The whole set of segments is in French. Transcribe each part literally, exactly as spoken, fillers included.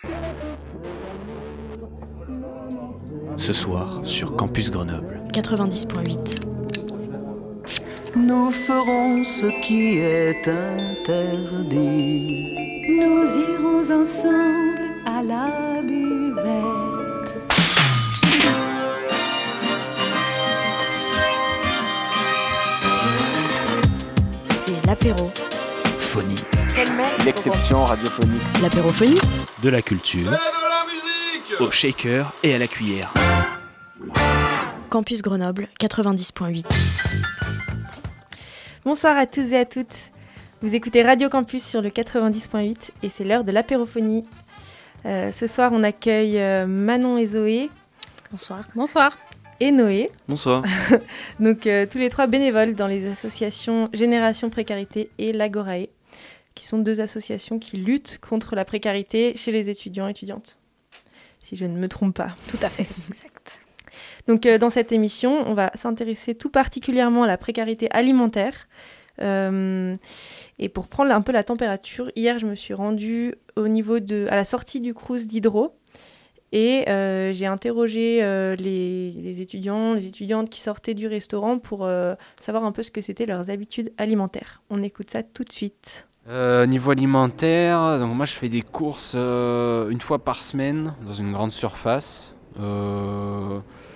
Ce soir, sur Campus Grenoble. quatre-vingt-dix point huit. Nous ferons ce qui est interdit. Nous irons ensemble à la buvette. C'est l'apéro. Phonie. L'exception radiophonique. L'apérophonie. De la culture. Et de la musique. Au shaker et à la cuillère. Campus Grenoble, quatre-vingt-dix point huit. Bonsoir à tous et à toutes. Vous écoutez Radio Campus sur le quatre-vingt-dix point huit et c'est l'heure de l'apérophonie. Euh, ce soir, on accueille euh, Manon et Zoé. Bonsoir. Bonsoir. Et Noé. Bonsoir. Donc euh, tous les trois bénévoles dans les associations Génération Précarité et l'Agorae, qui sont deux associations qui luttent contre la précarité chez les étudiants et étudiantes. Si je ne me trompe pas. Tout à fait. Exact. Donc euh, dans cette émission, on va s'intéresser tout particulièrement à la précarité alimentaire. Euh, et pour prendre un peu la température, hier je me suis rendue au niveau de, à la sortie du Crous d'Hydro et euh, j'ai interrogé euh, les, les étudiants, les étudiantes qui sortaient du restaurant pour euh, savoir un peu ce que c'était leurs habitudes alimentaires. On écoute ça tout de suite. Euh, niveau alimentaire, donc moi je fais des courses euh, une fois par semaine dans une grande surface. Euh,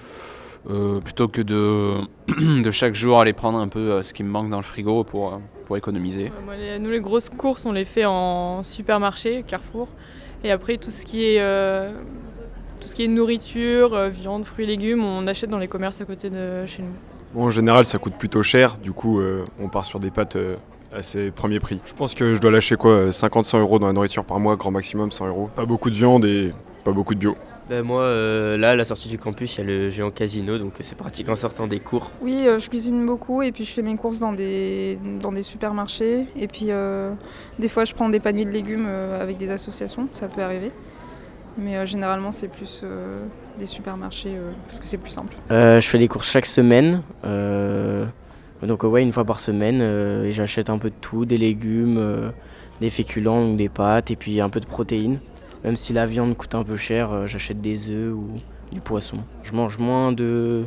euh, plutôt que de, de chaque jour aller prendre un peu euh, ce qui me manque dans le frigo pour, euh, pour économiser. Euh, moi, les, nous les grosses courses on les fait en supermarché, Carrefour, et après tout ce qui est, euh, tout ce qui est nourriture, euh, viande, fruits et légumes, on achète dans les commerces à côté de chez nous. Bon, en général ça coûte plutôt cher, du coup euh, on part sur des pâtes euh, à ses premiers prix. Je pense que je dois lâcher quoi, cinquante à cent euros dans la nourriture par mois, grand maximum cent euros. Pas beaucoup de viande et pas beaucoup de bio. Ben moi, euh, là, à la sortie du campus, il y a le géant casino, donc c'est pratique en sortant des cours. Oui, euh, je cuisine beaucoup et puis je fais mes courses dans des, dans des supermarchés. Et puis, euh, des fois, je prends des paniers de légumes euh, avec des associations, ça peut arriver. Mais euh, généralement, c'est plus euh, des supermarchés euh, parce que c'est plus simple. Euh, je fais des courses chaque semaine, euh, donc ouais, une fois par semaine. Euh, et j'achète un peu de tout, des légumes, euh, des féculents, donc des pâtes et puis un peu de protéines. Même si la viande coûte un peu cher, euh, j'achète des œufs ou du poisson. Je mange moins de,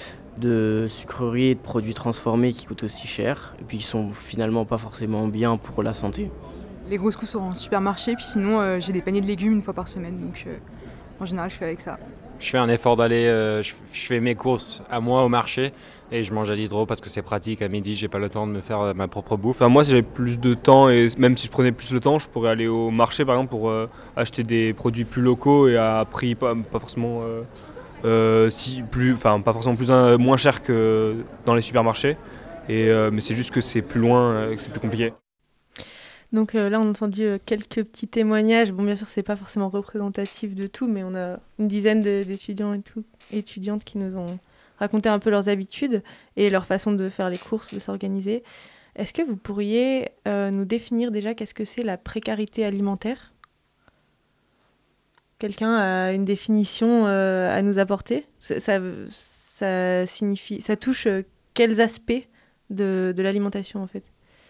de sucreries et de produits transformés qui coûtent aussi cher et puis qui sont finalement pas forcément bien pour la santé. Les grosses courses sont en supermarché, puis sinon euh, j'ai des paniers de légumes une fois par semaine, donc euh, en général je fais avec ça. Je fais un effort d'aller, euh, je, je fais mes courses à moi au marché et je mange à l'hydro parce que c'est pratique. À midi, j'ai pas le temps de me faire ma propre bouffe. Enfin, moi, si j'avais plus de temps et même si je prenais plus le temps, je pourrais aller au marché par exemple pour euh, acheter des produits plus locaux et à prix pas, pas forcément euh, euh, si plus, enfin pas forcément plus euh, moins cher que dans les supermarchés. Et euh, mais c'est juste que c'est plus loin, euh, que c'est plus compliqué. Donc euh, là, on a entendu euh, quelques petits témoignages. Bon, bien sûr, c'est pas forcément représentatif de tout, mais on a une dizaine de, d'étudiants et tout, étudiantes qui nous ont raconté un peu leurs habitudes et leur façon de faire les courses, de s'organiser. Est-ce que vous pourriez euh, nous définir déjà qu'est-ce que c'est la précarité alimentaire ? Quelqu'un a une définition euh, à nous apporter ? ça, ça, ça signifie, ça touche euh, quels aspects de, de l'alimentation en fait ?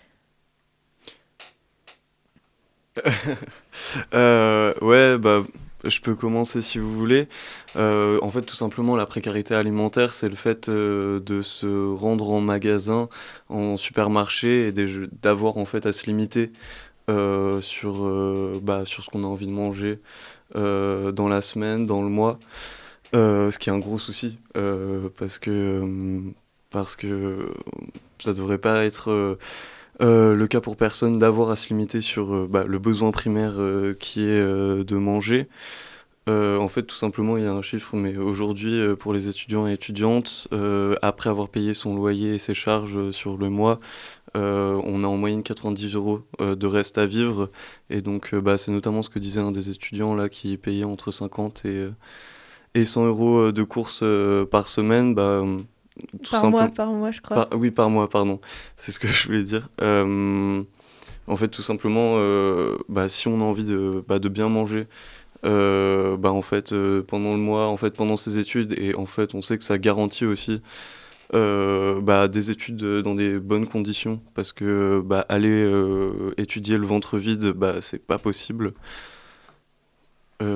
euh, ouais, bah, je peux commencer si vous voulez. Euh, en fait, tout simplement, la précarité alimentaire, c'est le fait euh, de se rendre en magasin, en supermarché, et des, d'avoir en fait à se limiter euh, sur, euh, bah, sur ce qu'on a envie de manger euh, dans la semaine, dans le mois. Euh, ce qui est un gros souci, euh, parce que parce que ça devrait pas être euh, Euh, le cas pour personne d'avoir à se limiter sur euh, bah, le besoin primaire euh, qui est euh, de manger. Euh, en fait, tout simplement, il y a un chiffre, mais aujourd'hui, euh, pour les étudiants et étudiantes, euh, après avoir payé son loyer et ses charges euh, sur le mois, euh, on a en moyenne quatre-vingt-dix euros euh, de reste à vivre. Et donc, euh, bah, c'est notamment ce que disait un des étudiants là, qui payait entre cinquante et, euh, et cent euros de courses euh, par semaine. Bah, Tout par simple... mois, par mois, je crois. Par... Oui, par mois, pardon. C'est ce que je voulais dire. Euh, en fait, tout simplement, euh, bah, si on a envie de, bah, de bien manger, euh, bah, en fait, euh, pendant le mois, en fait, pendant ses études, et en fait, on sait que ça garantit aussi euh, bah, des études dans des bonnes conditions, parce que bah, aller euh, étudier le ventre vide, bah, c'est pas possible.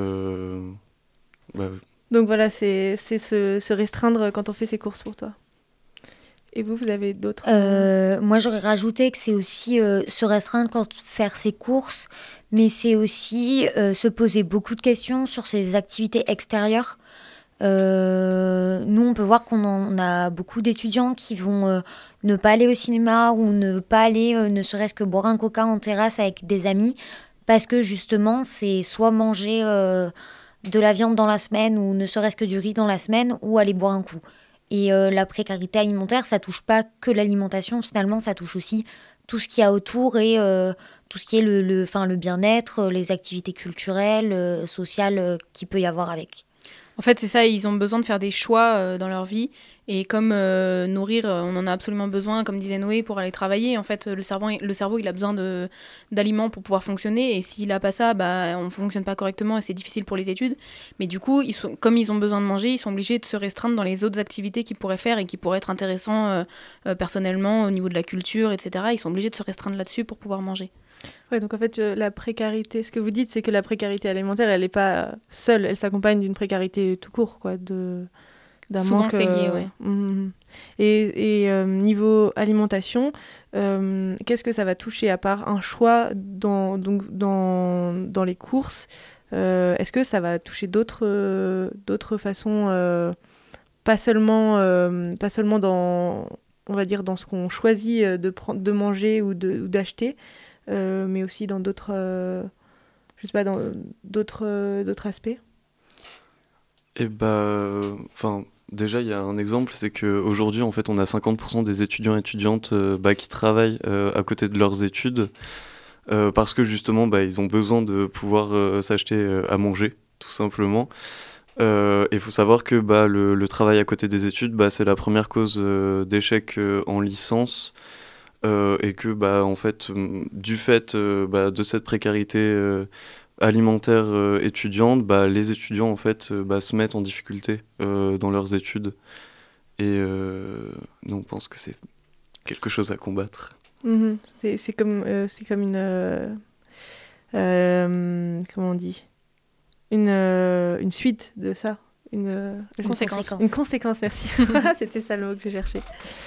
Bah, oui. Donc voilà, c'est, c'est se, se restreindre quand on fait ses courses pour toi. Et vous, vous avez d'autres euh, Moi, j'aurais rajouté que c'est aussi euh, se restreindre quand faire ses courses, mais c'est aussi euh, se poser beaucoup de questions sur ses activités extérieures. Euh, nous, on peut voir qu'on en, on a beaucoup d'étudiants qui vont euh, ne pas aller au cinéma ou ne pas aller, euh, ne serait-ce que boire un coca en terrasse avec des amis, parce que justement, c'est soit manger euh, de la viande dans la semaine ou ne serait-ce que du riz dans la semaine ou aller boire un coup. Et euh, la précarité alimentaire, ça touche pas que l'alimentation, finalement, ça touche aussi tout ce qu'il y a autour et euh, tout ce qui est le, le, enfin, le bien-être, les activités culturelles, euh, sociales euh, qu'il peut y avoir avec. En fait, c'est ça, ils ont besoin de faire des choix euh, dans leur vie. Et comme euh, nourrir, euh, on en a absolument besoin, comme disait Noé, pour aller travailler. En fait, le cerveau, le cerveau il a besoin de, d'aliments pour pouvoir fonctionner. Et s'il n'a pas ça, bah, on ne fonctionne pas correctement et c'est difficile pour les études. Mais du coup, ils sont, comme ils ont besoin de manger, ils sont obligés de se restreindre dans les autres activités qu'ils pourraient faire et qui pourraient être intéressants euh, euh, personnellement au niveau de la culture, et cetera. Ils sont obligés de se restreindre là-dessus pour pouvoir manger. Ouais, donc en fait, euh, la précarité, ce que vous dites, c'est que la précarité alimentaire, elle n'est pas seule, elle s'accompagne d'une précarité tout court, quoi, de, d'un Souvent, manque. c'est lié, euh, ouais. mm, et et euh, niveau alimentation, euh, qu'est-ce que ça va toucher à part un choix dans, donc, dans, dans les courses euh, est-ce que ça va toucher d'autres, euh, d'autres façons, euh, pas seulement, euh, pas seulement dans, on va dire, dans ce qu'on choisit de, prendre, de manger ou, de, ou d'acheter, Euh, mais aussi dans d'autres, euh, je sais pas, dans d'autres, euh, d'autres aspects. Et bah, enfin, déjà il y a un exemple, c'est qu'aujourd'hui en fait on a cinquante pour cent des étudiants et étudiantes euh, bah, qui travaillent euh, à côté de leurs études euh, parce que justement bah, ils ont besoin de pouvoir euh, s'acheter euh, à manger, tout simplement. Il euh, faut savoir que bah, le, le travail à côté des études, bah, c'est la première cause euh, d'échec euh, en licence. Euh, et que bah, en fait, du fait euh, bah, de cette précarité euh, alimentaire euh, étudiante, bah, les étudiants en fait, euh, bah, se mettent en difficulté euh, dans leurs études. Et euh, nous, on pense que c'est quelque chose à combattre. Mmh, c'est, c'est, comme, euh, c'est comme une... Euh, euh, comment on dit une, euh, une suite de ça. Une, euh, une conséquence. Une conséquence, merci. C'était ça le mot que je cherchais.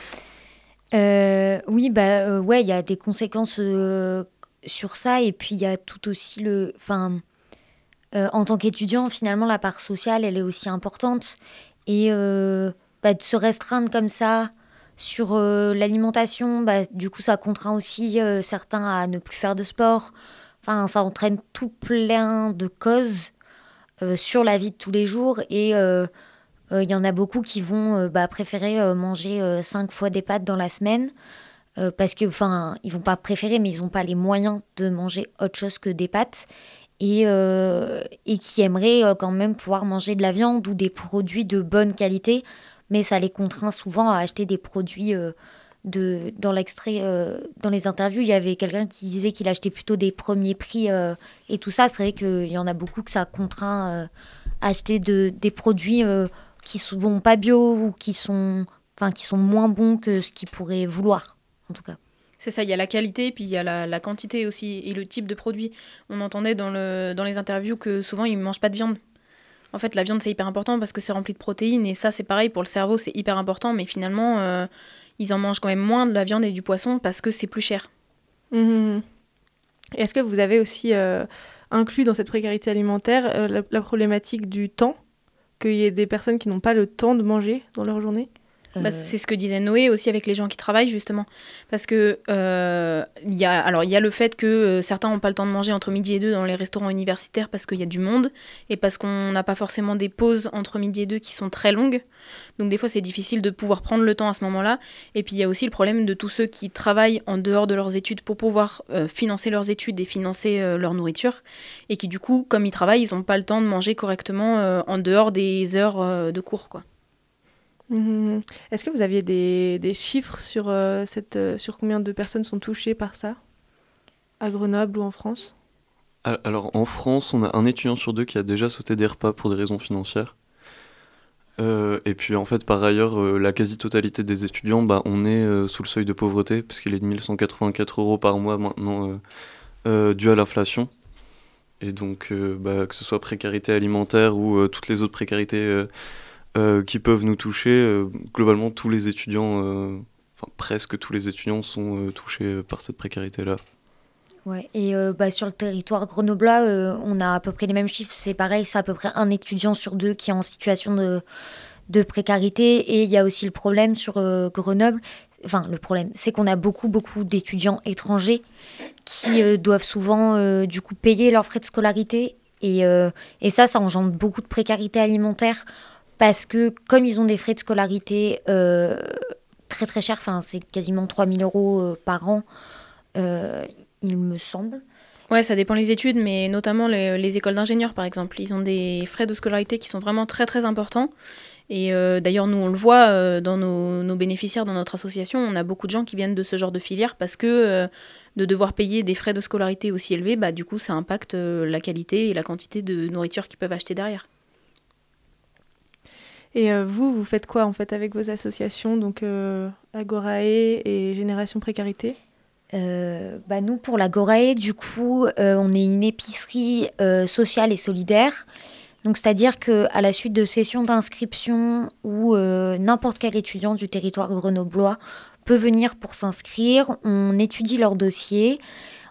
Euh, oui, bah euh, ouais, il y a des conséquences euh, sur ça, et puis il y a tout aussi le, enfin, euh, en tant qu'étudiant, finalement, la part sociale, elle est aussi importante, et euh, bah, de se restreindre comme ça sur euh, l'alimentation, bah, du coup, ça contraint aussi euh, certains à ne plus faire de sport. Enfin, ça entraîne tout plein de causes euh, sur la vie de tous les jours, et euh, il euh, y en a beaucoup qui vont euh, bah, préférer euh, manger euh, cinq fois des pâtes dans la semaine euh, parce que, enfin, ils vont pas préférer, mais ils n'ont pas les moyens de manger autre chose que des pâtes et, euh, et qui aimeraient euh, quand même pouvoir manger de la viande ou des produits de bonne qualité, mais ça les contraint souvent à acheter des produits euh, de, dans l'extrait, euh, dans les interviews, il y avait quelqu'un qui disait qu'il achetait plutôt des premiers prix euh, et tout ça. C'est vrai qu'il y en a beaucoup que ça contraint euh, à acheter de, des produits euh, qui sont pas bio ou qui sont, enfin, qui sont moins bons que ce qu'ils pourraient vouloir, en tout cas. C'est ça, il y a la qualité, puis il y a la, la quantité aussi, et le type de produit. On entendait dans, le, dans les interviews que souvent, ils ne mangent pas de viande. En fait, la viande, c'est hyper important parce que c'est rempli de protéines, et ça, c'est pareil, pour le cerveau, c'est hyper important, mais finalement, euh, ils en mangent quand même moins de la viande et du poisson parce que c'est plus cher. Mmh. Et est-ce que vous avez aussi euh, inclus dans cette précarité alimentaire euh, la, la problématique du temps ? Qu'il y ait des personnes qui n'ont pas le temps de manger dans leur journée ? Euh... Bah, c'est ce que disait Noé aussi avec les gens qui travaillent, justement. Parce que euh, y a, alors, y a le fait que euh, certains n'ont pas le temps de manger entre midi et deux dans les restaurants universitaires parce qu'il y a du monde et parce qu'on n'a pas forcément des pauses entre midi et deux qui sont très longues. Donc des fois, c'est difficile de pouvoir prendre le temps à ce moment-là. Et puis, il y a aussi le problème de tous ceux qui travaillent en dehors de leurs études pour pouvoir euh, financer leurs études et financer euh, leur nourriture. Et qui, du coup, comme ils travaillent, ils n'ont pas le temps de manger correctement euh, en dehors des heures euh, de cours, quoi. Mmh. Est-ce que vous aviez des, des chiffres sur, euh, cette, euh, sur combien de personnes sont touchées par ça, à Grenoble ou en France ? Alors, en France, on a un étudiant sur deux qui a déjà sauté des repas pour des raisons financières. Euh, et puis, en fait, par ailleurs, euh, la quasi-totalité des étudiants, bah, on est euh, sous le seuil de pauvreté, puisqu'il est de mille cent quatre-vingt-quatre euros par mois maintenant, euh, euh, dû à l'inflation. Et donc, euh, bah, que ce soit précarité alimentaire ou euh, toutes les autres précarités euh, euh, qui peuvent nous toucher, euh, globalement, tous les étudiants, euh, enfin presque tous les étudiants sont euh, touchés par cette précarité-là. Ouais, et euh, bah, sur le territoire grenoblois, euh, on a à peu près les mêmes chiffres. C'est pareil, c'est à peu près un étudiant sur deux qui est en situation de, de précarité. Et il y a aussi le problème sur euh, Grenoble. Enfin, le problème, c'est qu'on a beaucoup, beaucoup d'étudiants étrangers qui euh, doivent souvent, euh, du coup, payer leurs frais de scolarité. Et, euh, et ça, ça engendre beaucoup de précarité alimentaire parce que comme ils ont des frais de scolarité euh, très, très chers, enfin, c'est quasiment trois mille euros euh, par an, euh, il me semble. Ouais, ça dépend les études, mais notamment les, les écoles d'ingénieurs, par exemple. Ils ont des frais de scolarité qui sont vraiment très, très importants. Et euh, d'ailleurs, nous, on le voit euh, dans nos, nos bénéficiaires, dans notre association, on a beaucoup de gens qui viennent de ce genre de filière parce que euh, de devoir payer des frais de scolarité aussi élevés, bah, du coup, ça impacte euh, la qualité et la quantité de nourriture qu'ils peuvent acheter derrière. Et euh, vous, vous faites quoi en fait avec vos associations, donc euh, Agorae et Génération Précarité ? Euh, bah nous, pour l'Agorae, du coup, euh, on est une épicerie euh, sociale et solidaire. Donc, c'est-à-dire qu'à la suite de sessions d'inscription où euh, n'importe quel étudiant du territoire grenoblois peut venir pour s'inscrire, on étudie leur dossier,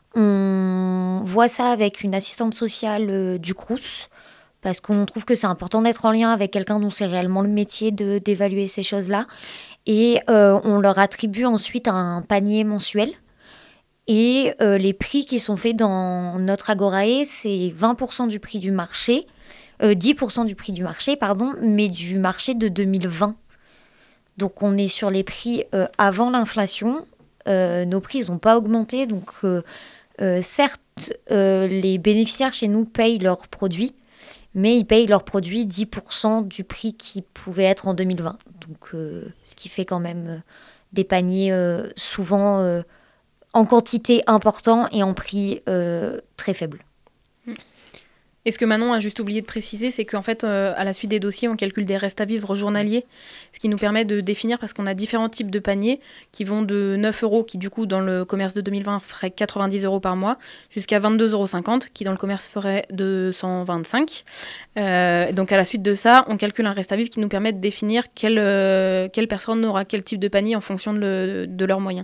on voit ça avec une assistante sociale euh, du Crous, parce qu'on trouve que c'est important d'être en lien avec quelqu'un dont c'est réellement le métier de, d'évaluer ces choses-là. Et euh, on leur attribue ensuite un panier mensuel. Et euh, les prix qui sont faits dans notre Agorae, c'est vingt pour cent du prix du marché, euh, dix pour cent du prix du marché, pardon, mais du marché de deux mille vingt. Donc on est sur les prix euh, avant l'inflation. Euh, nos prix n'ont pas augmenté. Donc euh, euh, certes, euh, les bénéficiaires chez nous payent leurs produits, mais ils payent leurs produits dix pour cent du prix qui pouvait être en deux mille vingt. Donc euh, ce qui fait quand même euh, des paniers euh, souvent... Euh, en quantité importante et en prix euh, très faible. Et ce que Manon a juste oublié de préciser, c'est qu'en fait, euh, à la suite des dossiers, on calcule des restes à vivre journaliers, ce qui nous permet de définir, parce qu'on a différents types de paniers qui vont de neuf euros, qui du coup, dans le commerce de deux mille vingt, ferait quatre-vingt-dix euros par mois, jusqu'à vingt-deux euros cinquante, qui dans le commerce ferait deux cent vingt-cinq. Euh, donc à la suite de ça, on calcule un reste à vivre qui nous permet de définir quelle, euh, quelle personne aura quel type de panier en fonction de, le, de leurs moyens.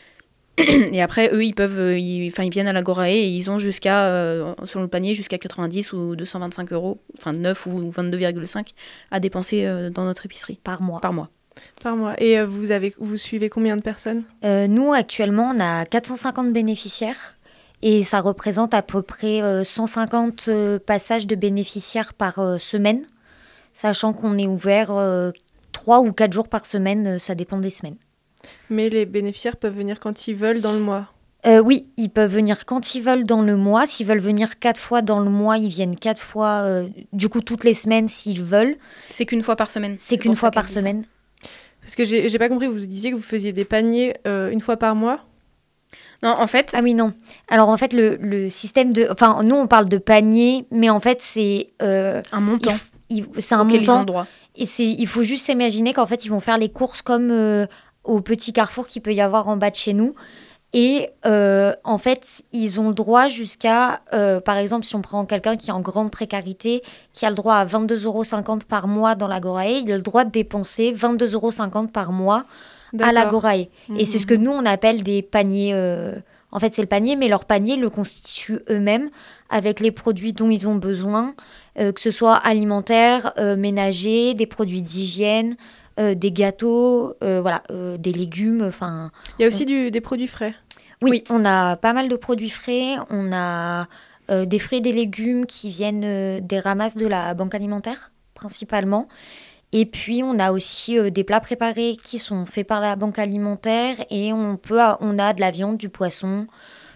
Et après, eux, ils peuvent, ils, enfin, ils viennent à l'Agorae et ils ont jusqu'à, euh, selon le panier, jusqu'à quatre-vingt-dix ou deux cent vingt-cinq euros, enfin neuf ou vingt-deux virgule cinq à dépenser euh, dans notre épicerie. Par mois. Par mois. Par mois. Et euh, vous, avez, vous suivez combien de personnes ? euh, Nous, actuellement, on a quatre cent cinquante bénéficiaires et ça représente à peu près euh, cent cinquante euh, passages de bénéficiaires par euh, semaine, sachant qu'on est ouvert euh, trois ou quatre jours par semaine, euh, ça dépend des semaines. Mais les bénéficiaires peuvent venir quand ils veulent dans le mois. Euh, oui, ils peuvent venir quand ils veulent dans le mois. S'ils veulent venir quatre fois dans le mois, ils viennent quatre fois, euh, du coup toutes les semaines s'ils veulent. C'est qu'une fois par semaine. C'est, c'est qu'une fois par semaine. Parce que j'ai, j'ai pas compris, vous disiez que vous faisiez des paniers euh, une fois par mois ? Non, en fait... Ah oui, non. Alors en fait, le, le système de... Enfin, nous on parle de panier, mais en fait c'est... Euh, un montant. Il, il, c'est un auquel montant. Ils ont droit. Et c'est, il faut juste s'imaginer qu'en fait ils vont faire les courses comme... Euh, au petit carrefour qu'il peut y avoir en bas de chez nous. Et euh, en fait, ils ont le droit jusqu'à, euh, par exemple, si on prend quelqu'un qui est en grande précarité, qui a le droit à vingt-deux euros cinquante par mois dans l'Agorae, il a le droit de dépenser vingt-deux euros cinquante par mois D'accord. à l'Agorae. Mmh. Et c'est ce que nous, on appelle des paniers... Euh... En fait, c'est le panier, mais leur panier le constituent eux-mêmes avec les produits dont ils ont besoin, euh, que ce soit alimentaire, euh, ménager, des produits d'hygiène... Euh, des gâteaux, euh, voilà, euh, des légumes, enfin... Il y a aussi on... du, des produits frais. Oui, oui, on a pas mal de produits frais. On a euh, des fruits et des légumes qui viennent euh, des ramasses de la banque alimentaire, principalement. Et puis, on a aussi euh, des plats préparés qui sont faits par la banque alimentaire. Et on, peut, on a de la viande, du poisson,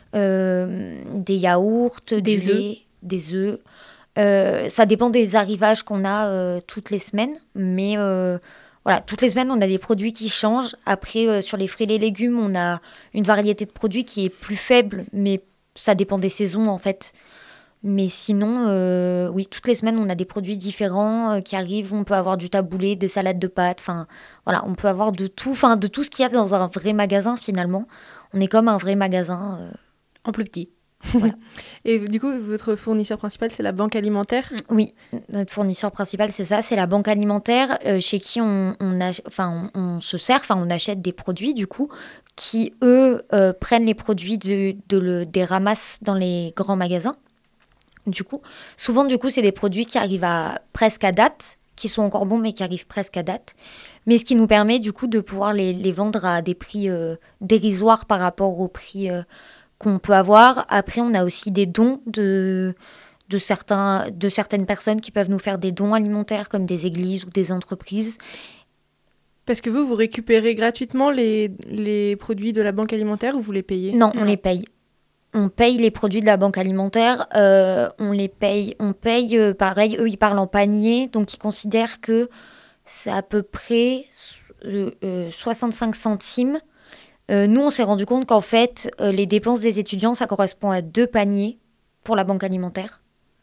euh, des yaourts, des du lait, des œufs. Euh, ça dépend des arrivages qu'on a euh, toutes les semaines, mais... Euh, Voilà, toutes les semaines, on a des produits qui changent. Après, euh, sur les fruits et les légumes, on a une variété de produits qui est plus faible, mais ça dépend des saisons, en fait. Mais sinon, euh, oui, toutes les semaines, on a des produits différents euh, qui arrivent. On peut avoir du taboulé, des salades de pâtes. Enfin, voilà, on peut avoir de tout, enfin, de tout ce qu'il y a dans un vrai magasin, finalement. On est comme un vrai magasin. Euh... En plus petit. Voilà. Et du coup, votre fournisseur principal, c'est la banque alimentaire ? Oui, notre fournisseur principal, c'est ça, c'est la banque alimentaire euh, chez qui on, on, ach- on, on se sert, enfin on achète des produits du coup, qui eux euh, prennent les produits de, de le, des ramasses dans les grands magasins. Du coup, souvent du coup, c'est des produits qui arrivent à, presque à date, qui sont encore bons mais qui arrivent presque à date. Mais ce qui nous permet du coup de pouvoir les, les vendre à des prix euh, dérisoires par rapport au prix euh, qu'on peut avoir. Après, on a aussi des dons de, de, certains, de certaines personnes qui peuvent nous faire des dons alimentaires, comme des églises ou des entreprises. Parce que vous, vous récupérez gratuitement les, les produits de la banque alimentaire ou vous les payez ? Non, on les paye. On paye les produits de la banque alimentaire. Euh, on les paye. On paye, euh, pareil, eux, ils parlent en panier. Donc, ils considèrent que c'est à peu près euh, euh, soixante-cinq centimes. Euh, nous, on s'est rendu compte qu'en fait, euh, les dépenses des étudiants, ça correspond à deux paniers pour la banque alimentaire.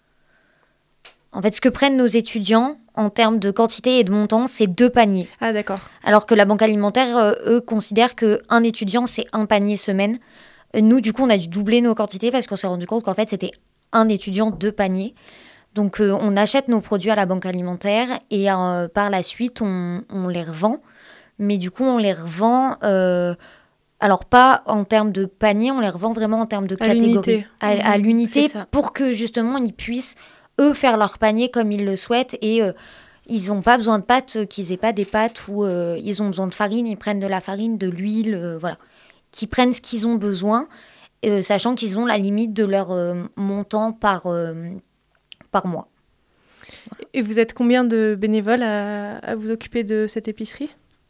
En fait, ce que prennent nos étudiants en termes de quantité et de montant, c'est deux paniers. Ah, d'accord. Alors que la banque alimentaire, euh, eux, considèrent qu'un étudiant, c'est un panier semaine. Euh, nous, du coup, on a dû doubler nos quantités parce qu'on s'est rendu compte qu'en fait, c'était un étudiant, deux paniers. Donc, euh, on achète nos produits à la banque alimentaire et euh, par la suite, on, on les revend. Mais du coup, on les revend... Euh, Alors, pas en termes de panier, on les revend vraiment en termes de à catégorie. L'unité. À, à l'unité. C'est ça. Pour que justement, ils puissent, eux, faire leur panier comme ils le souhaitent. Et euh, ils n'ont pas besoin de pâtes, euh, qu'ils n'aient pas des pâtes où euh, ils ont besoin de farine, ils prennent de la farine, de l'huile, euh, voilà. Qu'ils prennent ce qu'ils ont besoin, euh, sachant qu'ils ont la limite de leur euh, montant par, euh, par mois. Voilà. Et vous êtes combien de bénévoles à, à vous occuper de cette épicerie ?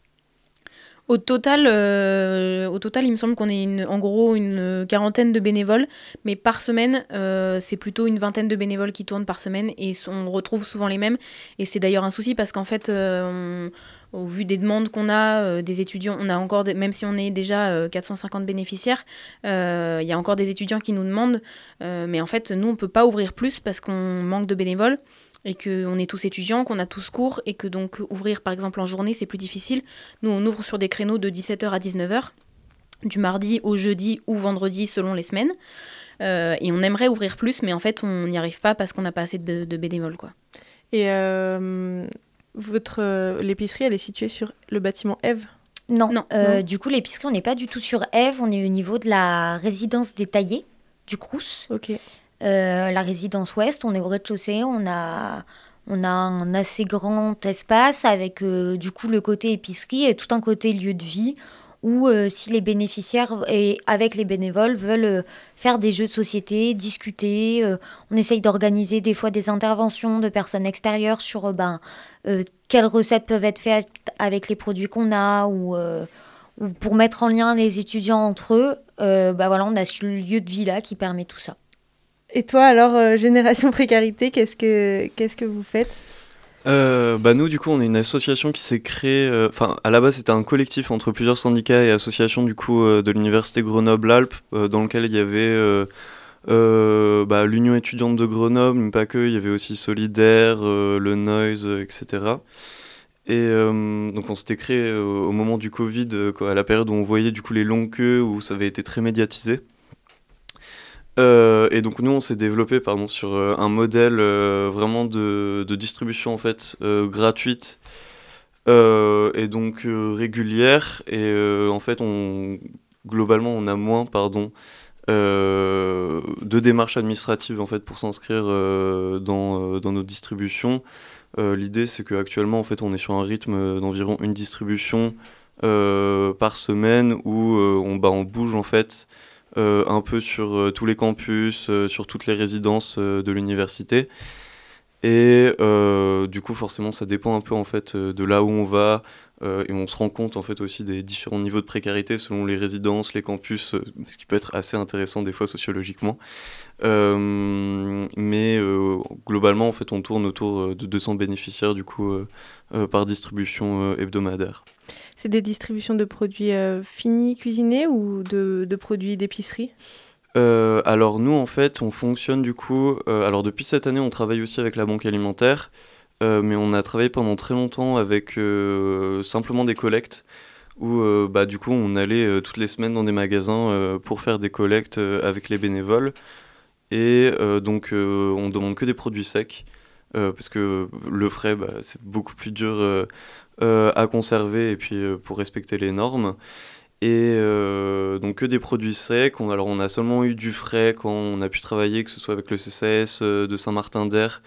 Au total, euh, au total, il me semble qu'on est une, en gros une quarantaine de bénévoles, mais par semaine, euh, c'est plutôt une vingtaine de bénévoles qui tournent par semaine et on retrouve souvent les mêmes. Et c'est d'ailleurs un souci parce qu'en fait, euh, on, au vu des demandes qu'on a, euh, des étudiants, on a encore, des, même si on est déjà euh, quatre cent cinquante bénéficiaires, il euh, y a encore des étudiants qui nous demandent, euh, mais en fait, nous, on ne peut pas ouvrir plus parce qu'on manque de bénévoles. Et qu'on est tous étudiants, qu'on a tous cours, et que donc ouvrir par exemple en journée, c'est plus difficile. Nous, on ouvre sur des créneaux de dix-sept heures à dix-neuf heures, du mardi au jeudi ou vendredi selon les semaines. Euh, et on aimerait ouvrir plus, mais en fait, on n'y arrive pas parce qu'on n'a pas assez de, de bénévoles, quoi. Et euh, votre, euh, l'épicerie, elle est située sur le bâtiment Ève ? Non, non, euh, non. Du coup, l'épicerie, on n'est pas du tout sur Ève, on est au niveau de la résidence des Taillés, du Crous. Ok. Euh, la résidence ouest, on est au rez-de-chaussée, on a, on a un assez grand espace avec euh, du coup le côté épicerie et tout un côté lieu de vie où euh, si les bénéficiaires et avec les bénévoles veulent euh, faire des jeux de société, discuter, euh, on essaye d'organiser des fois des interventions de personnes extérieures sur euh, ben, euh, quelles recettes peuvent être faites avec les produits qu'on a ou, euh, ou pour mettre en lien les étudiants entre eux. Euh, ben voilà, on a ce lieu de vie là qui permet tout ça. Et toi, alors, euh, Génération Précarité, qu'est-ce que, qu'est-ce que vous faites ? euh, bah Nous, du coup, on est une association qui s'est créée... Enfin, euh, à la base, c'était un collectif entre plusieurs syndicats et associations du coup, euh, de l'Université Grenoble-Alpes, euh, dans lequel il y avait euh, euh, bah, l'Union étudiante de Grenoble, mais pas que, il y avait aussi Solidaire, euh, le Noise, euh, et cetera. Et euh, donc, on s'était créé euh, au moment du Covid, euh, quoi, à la période où on voyait du coup, les longues queues, où ça avait été très médiatisé. Euh, et donc nous on s'est développé pardon, sur euh, un modèle euh, vraiment de, de distribution en fait euh, gratuite euh, et donc euh, régulière et euh, en fait on globalement on a moins pardon euh, de démarches administratives en fait pour s'inscrire euh, dans, euh, dans nos distributions. Euh, l'idée c'est qu'actuellement en fait on est sur un rythme d'environ une distribution euh, par semaine où euh, on, bah, on bouge en fait Euh, un peu sur euh, tous les campus, euh, sur toutes les résidences euh, de l'université. Et euh, du coup, forcément, ça dépend un peu en fait euh, de là où on va. Euh, et on se rend compte en fait aussi des différents niveaux de précarité selon les résidences, les campus, euh, ce qui peut être assez intéressant des fois sociologiquement. Euh, mais euh, globalement, en fait, on tourne autour de deux cents bénéficiaires du coup euh, euh, par distribution euh, hebdomadaire. C'est des distributions de produits euh, finis, cuisinés ou de, de produits d'épicerie ? euh, Alors nous, en fait, on fonctionne du coup... Euh, alors depuis cette année, on travaille aussi avec la banque alimentaire, euh, mais on a travaillé pendant très longtemps avec euh, simplement des collectes. où euh, bah, du coup on allait euh, toutes les semaines dans des magasins euh, pour faire des collectes euh, avec les bénévoles. Et euh, donc euh, on demande que des produits secs, euh, parce que le frais bah, c'est beaucoup plus dur euh, euh, à conserver et puis euh, pour respecter les normes. Et euh, donc que des produits secs. On, alors on a seulement eu du frais quand on a pu travailler, que ce soit avec le C C S euh, de Saint-Martin-d'Air,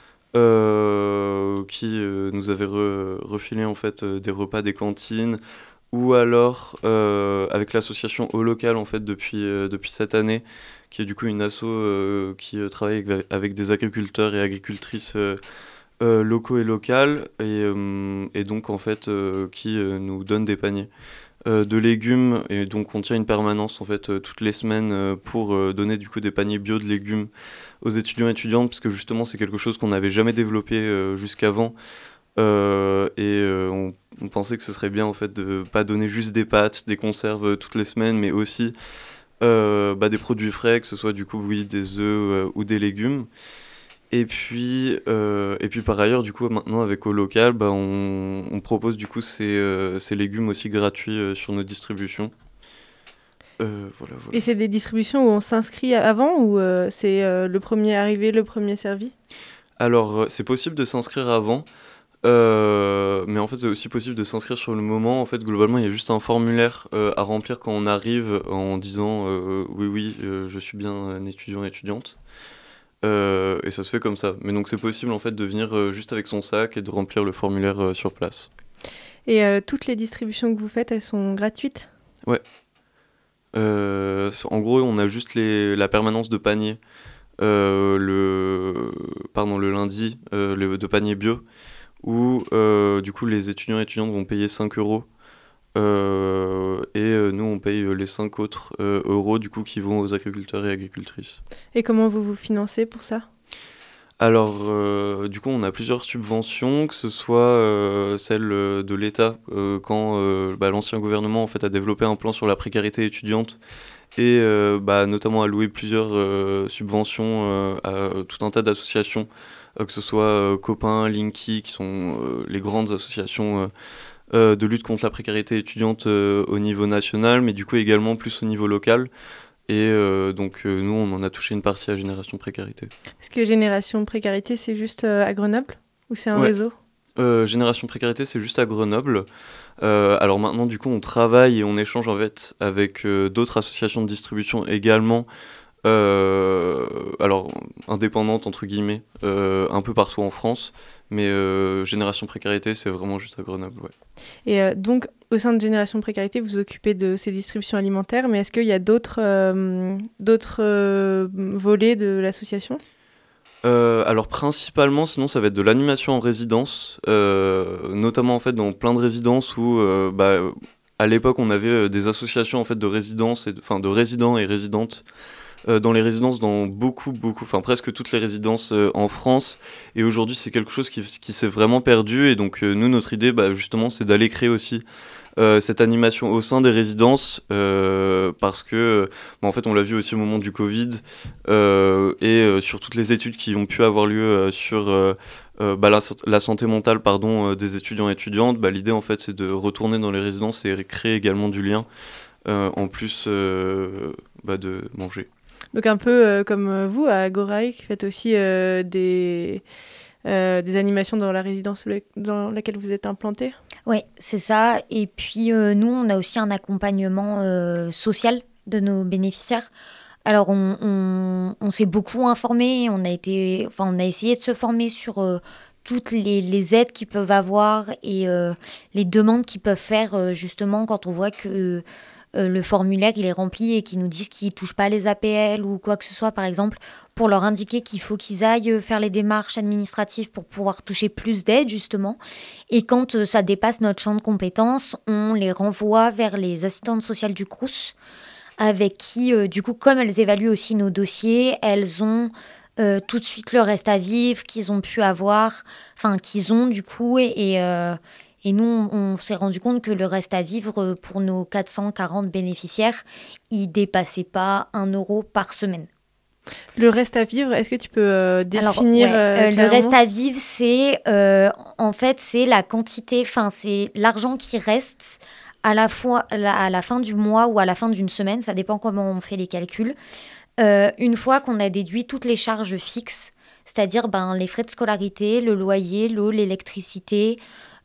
euh, qui euh, nous avait re- refilé en fait euh, des repas des cantines, ou alors euh, avec l'association Eau Locale en fait depuis, euh, depuis cette année, qui est du coup une asso euh, qui euh, travaille avec, avec des agriculteurs et agricultrices euh, euh, locaux et locales, et, euh, et donc en fait euh, qui euh, nous donne des paniers euh, de légumes, et donc on tient une permanence en fait euh, toutes les semaines euh, pour euh, donner du coup des paniers bio de légumes aux étudiants et étudiantes, parce que justement c'est quelque chose qu'on n'avait jamais développé euh, jusqu'avant. Euh, et euh, on, on pensait que ce serait bien en fait de pas donner juste des pâtes, des conserves euh, toutes les semaines, mais aussi euh, bah, des produits frais, que ce soit du coup oui des œufs euh, ou des légumes. Et puis, euh, et puis par ailleurs, du coup, maintenant avec Eau Locale, bah, on, on propose du coup ces, euh, ces légumes aussi gratuits euh, sur nos distributions. Euh, voilà, voilà. Et c'est des distributions où on s'inscrit avant ou euh, c'est euh, le premier arrivé, le premier servi? Alors, euh, c'est possible de s'inscrire avant, euh, mais en fait, c'est aussi possible de s'inscrire sur le moment. En fait, globalement, il y a juste un formulaire euh, à remplir quand on arrive en disant euh, oui, oui, euh, je suis bien un étudiant, étudiante. Euh, et ça se fait comme ça. Mais donc c'est possible en fait de venir euh, juste avec son sac et de remplir le formulaire euh, sur place. Et euh, toutes les distributions que vous faites, elles sont gratuites? Ouais. Euh, en gros, on a juste les, la permanence de panier euh, le, pardon, le lundi euh, le, de panier bio, où euh, du coup les étudiants et étudiantes vont payer cinq euros. Euh, et euh, nous on paye euh, les cinq autres euh, euros du coup qui vont aux agriculteurs et agricultrices. Et comment vous vous financez pour ça? Alors euh, du coup on a plusieurs subventions, que ce soit euh, celle de l'État euh, quand euh, bah, l'ancien gouvernement en fait a développé un plan sur la précarité étudiante et euh, bah, notamment alloué plusieurs euh, subventions euh, à tout un tas d'associations, euh, que ce soit euh, Copain, Linky, qui sont euh, les grandes associations euh, Euh, de lutte contre la précarité étudiante euh, au niveau national, mais du coup également plus au niveau local. Et euh, donc euh, nous, on en a touché une partie à Génération Précarité. Est-ce que Génération Précarité, c'est juste euh, à Grenoble ou c'est un ouais. réseau? euh, Génération Précarité, c'est juste à Grenoble. Euh, alors maintenant, du coup, on travaille et on échange en fait avec euh, d'autres associations de distribution également. Euh, alors indépendantes entre guillemets, euh, un peu partout en France. Mais euh, Génération Précarité, c'est vraiment juste à Grenoble, ouais. Et euh, donc, au sein de Génération Précarité, vous vous occupez de ces distributions alimentaires, mais est-ce qu'il y a d'autres, euh, d'autres euh, volets de l'association? euh, Alors, principalement, sinon, ça va être de l'animation en résidence, euh, notamment, en fait, dans plein de résidences où, euh, bah, à l'époque, on avait euh, des associations, en fait, de résidence, et de, enfin, de résidents et résidentes, Euh, dans les résidences, dans beaucoup, beaucoup, enfin presque toutes les résidences euh, en France. Et aujourd'hui, c'est quelque chose qui, qui s'est vraiment perdu. Et donc, euh, nous, notre idée, bah, justement, c'est d'aller créer aussi euh, cette animation au sein des résidences, euh, parce que, bah, en fait, on l'a vu aussi au moment du Covid, euh, et euh, sur toutes les études qui ont pu avoir lieu euh, sur euh, euh, bah, la, la santé mentale, pardon, euh, des étudiants et étudiantes. Bah, l'idée, en fait, c'est de retourner dans les résidences et créer également du lien, euh, en plus euh, bah, de manger. Donc un peu euh, comme vous, à Agoraï, qui faites aussi euh, des, euh, des animations dans la résidence dans laquelle vous êtes implanté? Oui, c'est ça. Et puis euh, nous, on a aussi un accompagnement euh, social de nos bénéficiaires. Alors on, on, on s'est beaucoup informé, on a, été, enfin, on a essayé de se former sur euh, toutes les, les aides qu'ils peuvent avoir et euh, les demandes qu'ils peuvent faire euh, justement quand on voit que... Euh, le formulaire il est rempli et qu'ils nous disent qu'ils ne touchent pas les A P L ou quoi que ce soit par exemple, pour leur indiquer qu'il faut qu'ils aillent faire les démarches administratives pour pouvoir toucher plus d'aide justement. Et quand euh, ça dépasse notre champ de compétences, on les renvoie vers les assistantes sociales du Crous, avec qui euh, du coup comme elles évaluent aussi nos dossiers, elles ont euh, tout de suite le reste à vivre qu'ils ont pu avoir, enfin qu'ils ont du coup et... et euh, Et nous, on s'est rendu compte que le reste à vivre pour nos quatre cent quarante bénéficiaires, il ne dépassait pas un euro par semaine. Le reste à vivre, est-ce que tu peux euh, définir Alors, ouais, euh, euh, le reste à vivre, c'est euh, en fait c'est la quantité, enfin c'est l'argent qui reste à la fois à la fin du mois ou à la fin d'une semaine, ça dépend comment on fait les calculs. Euh, une fois qu'on a déduit toutes les charges fixes, c'est-à-dire ben, les frais de scolarité, le loyer, l'eau, l'électricité,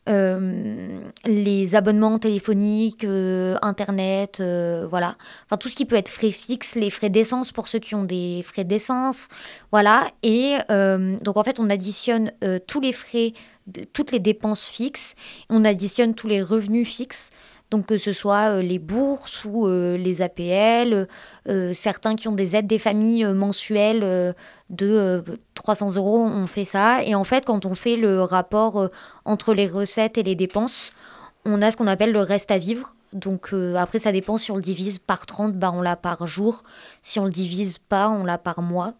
euh, les abonnements téléphoniques, euh, Internet, euh, voilà. Enfin, tout ce qui peut être frais fixes, les frais d'essence pour ceux qui ont des frais d'essence, voilà. Et euh, donc, en fait, on additionne euh, tous les frais, toutes les dépenses fixes, on additionne tous les revenus fixes. Donc que ce soit euh, les bourses ou euh, les A P L, euh, certains qui ont des aides des familles euh, mensuelles euh, de euh, trois cents euros, on fait ça. Et en fait, quand on fait le rapport euh, entre les recettes et les dépenses, on a ce qu'on appelle le reste à vivre. Donc euh, après, ça dépend si on le divise par trente, bah, on l'a par jour. Si on le divise pas, on l'a par mois.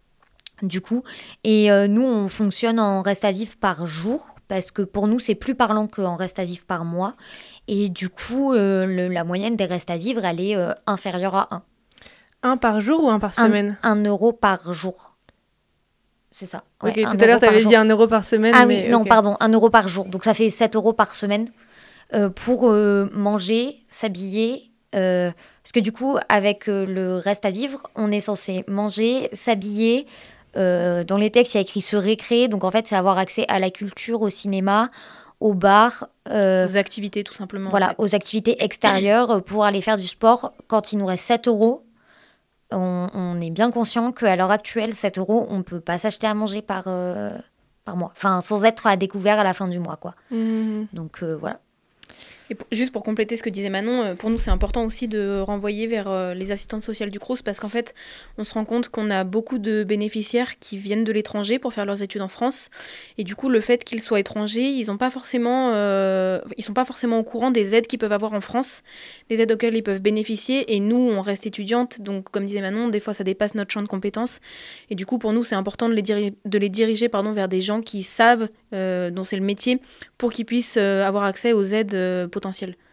Du coup, et euh, nous, on fonctionne en reste à vivre par jour parce que pour nous, c'est plus parlant qu'en reste à vivre par mois. Et du coup, euh, le, la moyenne des restes à vivre, elle est euh, inférieure à un. Un par jour ou un par semaine ? Un, un euro par jour. C'est ça. Ouais, ok, tout à l'heure, tu avais dit un euro par semaine. Ah mais, oui, non, okay. pardon, un euro par jour. Donc ça fait sept euros par semaine euh, pour euh, manger, s'habiller. Euh, parce que du coup, avec euh, le reste à vivre, on est censé manger, s'habiller. Euh, dans les textes, il y a écrit se récréer. Donc en fait, c'est avoir accès à la culture, au cinéma, au bar. Euh, aux activités, tout simplement. Voilà, en fait. aux activités extérieures pour aller faire du sport. Quand il nous reste sept euros, on, on est bien conscient qu'à l'heure actuelle, sept euros, on ne peut pas s'acheter à manger par, euh, par mois. Enfin, sans être à découvert à la fin du mois, quoi. Mmh. Donc euh, voilà. Et pour, juste pour compléter ce que disait Manon, pour nous c'est important aussi de renvoyer vers euh, les assistantes sociales du Crous parce qu'en fait on se rend compte qu'on a beaucoup de bénéficiaires qui viennent de l'étranger pour faire leurs études en France et du coup le fait qu'ils soient étrangers, ils ont pas forcément, euh, ils sont pas forcément au courant des aides qu'ils peuvent avoir en France, des aides auxquelles ils peuvent bénéficier et nous on reste étudiantes donc comme disait Manon, des fois ça dépasse notre champ de compétences et du coup pour nous c'est important de les, diri- de les diriger pardon, vers des gens qui savent, euh, dont c'est le métier pour qu'ils puissent euh, avoir accès aux aides euh, potentielles.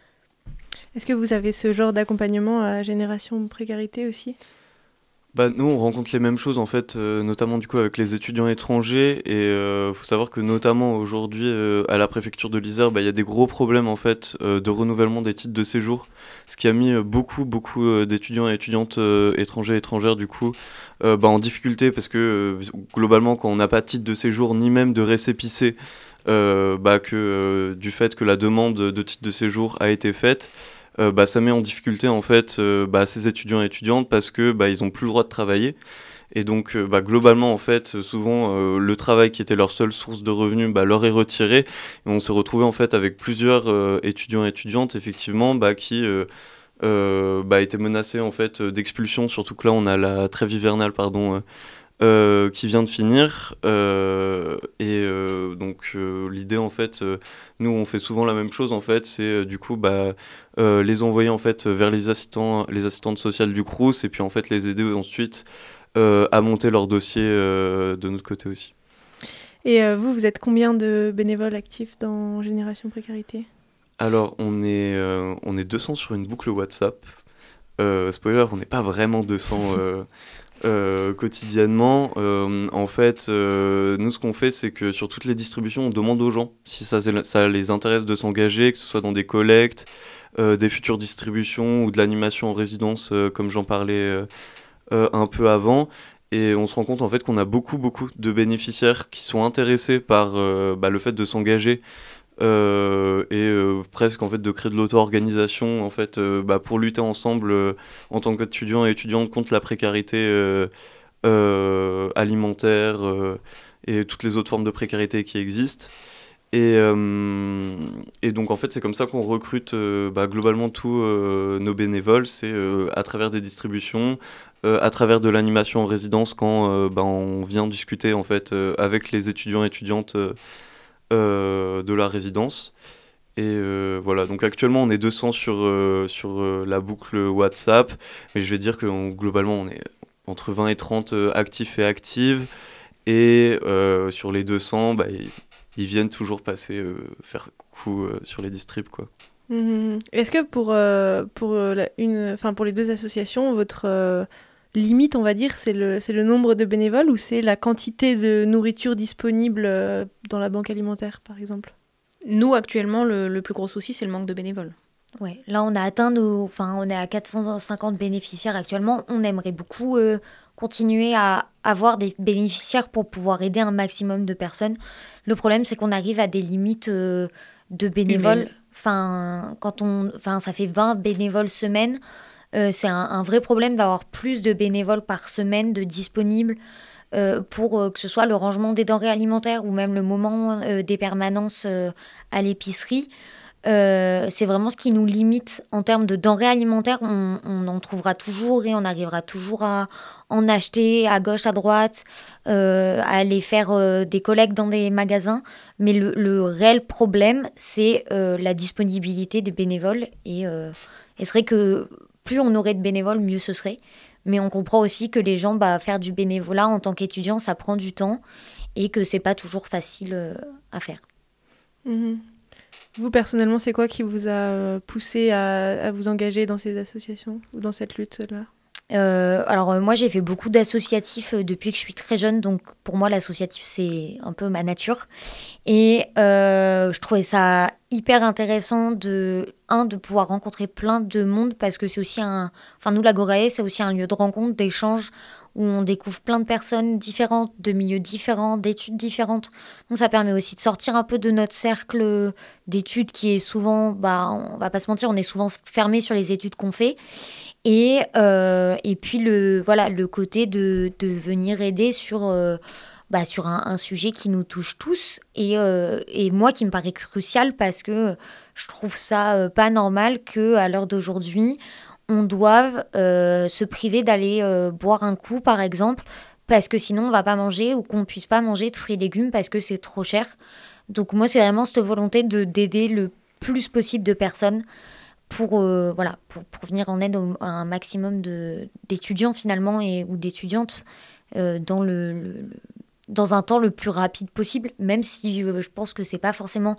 Est-ce que vous avez ce genre d'accompagnement à Génération Précarité aussi ? Bah, nous, on rencontre les mêmes choses, en fait, euh, notamment du coup avec les étudiants étrangers. Et il euh, faut savoir que notamment aujourd'hui, euh, à la préfecture de l'Isère, bah, y a des gros problèmes en fait, euh, de renouvellement des titres de séjour. Ce qui a mis euh, beaucoup, beaucoup euh, d'étudiants et étudiantes euh, étrangers et étrangères du coup, euh, bah, en difficulté. Parce que euh, globalement, quand on n'a pas de titre de séjour, ni même de récépissé, euh, bah, que, euh, du fait que la demande de titre de séjour a été faite, Euh, bah, ça met en difficulté en fait euh, bah, ces étudiants et étudiantes parce que bah, ils ont plus le droit de travailler et donc euh, bah, globalement en fait souvent euh, le travail qui était leur seule source de revenus bah, leur est retiré et on s'est retrouvé en fait avec plusieurs euh, étudiants et étudiantes effectivement bah, qui euh, euh, bah, étaient menacés en fait d'expulsion, surtout que là on a la trêve hivernale pardon euh, Euh, qui vient de finir euh, et euh, donc euh, l'idée en fait euh, nous on fait souvent la même chose en fait c'est euh, du coup bah euh, les envoyer en fait vers les assistants les assistantes sociales du Crous et puis en fait les aider ensuite euh, à monter leur dossier euh, de notre côté aussi. Et euh, vous vous êtes combien de bénévoles actifs dans Génération Précarité ? Alors on est euh, on est deux cents sur une boucle WhatsApp. Euh, spoiler, on n'est pas vraiment deux cents euh, Euh, quotidiennement. Euh, en fait, euh, nous, ce qu'on fait, c'est que sur toutes les distributions, on demande aux gens si ça, ça les intéresse de s'engager, que ce soit dans des collectes, euh, des futures distributions ou de l'animation en résidence, euh, comme j'en parlais euh, euh, un peu avant. Et on se rend compte en fait qu'on a beaucoup, beaucoup de bénéficiaires qui sont intéressés par euh, bah, le fait de s'engager. Euh, et euh, presque en fait de créer de l'auto-organisation en fait euh, bah, pour lutter ensemble euh, en tant qu'étudiants et étudiantes contre la précarité euh, euh, alimentaire euh, et toutes les autres formes de précarité qui existent et, euh, et donc en fait c'est comme ça qu'on recrute euh, bah, globalement tous euh, nos bénévoles, c'est euh, à travers des distributions, euh, à travers de l'animation en résidence quand euh, bah, on vient discuter en fait euh, avec les étudiants et étudiantes euh, Euh, de la résidence et euh, voilà donc actuellement on est deux cents sur, euh, sur euh, la boucle WhatsApp mais je vais dire que on, globalement on est entre vingt et trente euh, actifs et actives et euh, sur les deux cents bah, ils, ils viennent toujours passer euh, faire coucou euh, sur les distribs quoi. Mmh. Est-ce que pour, euh, pour, la, une, pour les deux associations votre euh, limite, on va dire, c'est le, c'est le nombre de bénévoles ou c'est la quantité de nourriture disponible dans la banque alimentaire, par exemple ? Nous, actuellement, le, le plus gros souci, c'est le manque de bénévoles. Ouais, là on a atteint nos, enfin on est à quatre cent cinquante bénéficiaires actuellement. On aimerait beaucoup euh, continuer à avoir des bénéficiaires pour pouvoir aider un maximum de personnes. Le problème c'est qu'on arrive à des limites euh, de bénévoles. Humaines. Enfin, quand on, enfin ça fait vingt bénévoles semaine. Euh, c'est un, un vrai problème d'avoir plus de bénévoles par semaine de disponibles euh, pour euh, que ce soit le rangement des denrées alimentaires ou même le moment euh, des permanences euh, à l'épicerie. Euh, c'est vraiment ce qui nous limite en termes de denrées alimentaires. On, on en trouvera toujours et on arrivera toujours à en acheter à gauche, à droite, euh, à aller faire euh, des collectes dans des magasins. Mais le, le réel problème, c'est euh, la disponibilité des bénévoles. Et, euh, et c'est vrai que plus on aurait de bénévoles, mieux ce serait. Mais on comprend aussi que les gens, bah, faire du bénévolat en tant qu'étudiant, ça prend du temps et que c'est pas toujours facile euh, à faire. Mmh. Vous, personnellement, c'est quoi qui vous a euh, poussé à, à vous engager dans ces associations ou dans cette lutte-là ? Euh, alors euh, moi j'ai fait beaucoup d'associatifs euh, depuis que je suis très jeune, donc pour moi l'associatif c'est un peu ma nature et euh, je trouvais ça hyper intéressant de un de pouvoir rencontrer plein de monde parce que c'est aussi un, enfin nous l'Agorae c'est aussi un lieu de rencontre, d'échange où on découvre plein de personnes différentes, de milieux différents, d'études différentes. Donc ça permet aussi de sortir un peu de notre cercle d'études qui est souvent, bah on va pas se mentir, on est souvent fermé sur les études qu'on fait. Et, euh, et puis le, voilà, le côté de, de venir aider sur, euh, bah, sur un, un sujet qui nous touche tous et, euh, et moi qui me paraît crucial parce que je trouve ça euh, pas normal qu'à l'heure d'aujourd'hui on doive euh, se priver d'aller euh, boire un coup par exemple parce que sinon on va pas manger ou qu'on puisse pas manger de fruits et légumes parce que c'est trop cher. Donc moi c'est vraiment cette volonté de, d'aider le plus possible de personnes pour, euh, voilà, pour, pour venir en aide au, à un maximum de, d'étudiants finalement et, ou d'étudiantes euh, dans, le, le, le, dans un temps le plus rapide possible, même si euh, je pense que c'est pas forcément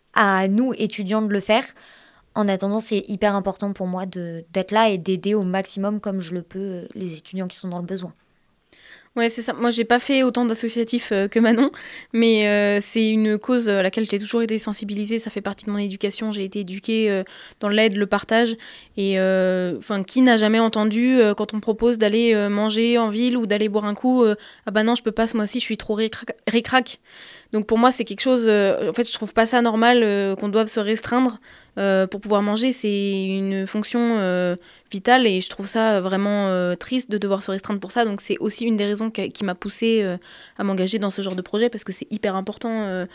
à nous étudiants de le faire. En attendant, c'est hyper important pour moi de, d'être là et d'aider au maximum comme je le peux euh, les étudiants qui sont dans le besoin. Ouais, c'est ça. Moi, j'ai pas fait autant d'associatifs euh, que Manon, mais euh, c'est une cause à laquelle j'ai toujours été sensibilisée. Ça fait partie de mon éducation. J'ai été éduquée euh, dans l'aide, le partage. Et enfin, euh, qui n'a jamais entendu euh, quand on propose d'aller euh, manger en ville ou d'aller boire un coup, euh, ah bah non, je peux pas ce mois-ci, je suis trop récrac. récrac. Donc pour moi, c'est quelque chose. Euh, en fait, je trouve pas ça normal euh, qu'on doive se restreindre euh, pour pouvoir manger. C'est une fonction euh, vitale et je trouve ça vraiment euh, triste de devoir se restreindre pour ça. Donc c'est aussi une des raisons qui, qui m'a poussée euh, à m'engager dans ce genre de projet parce que c'est hyper important euh,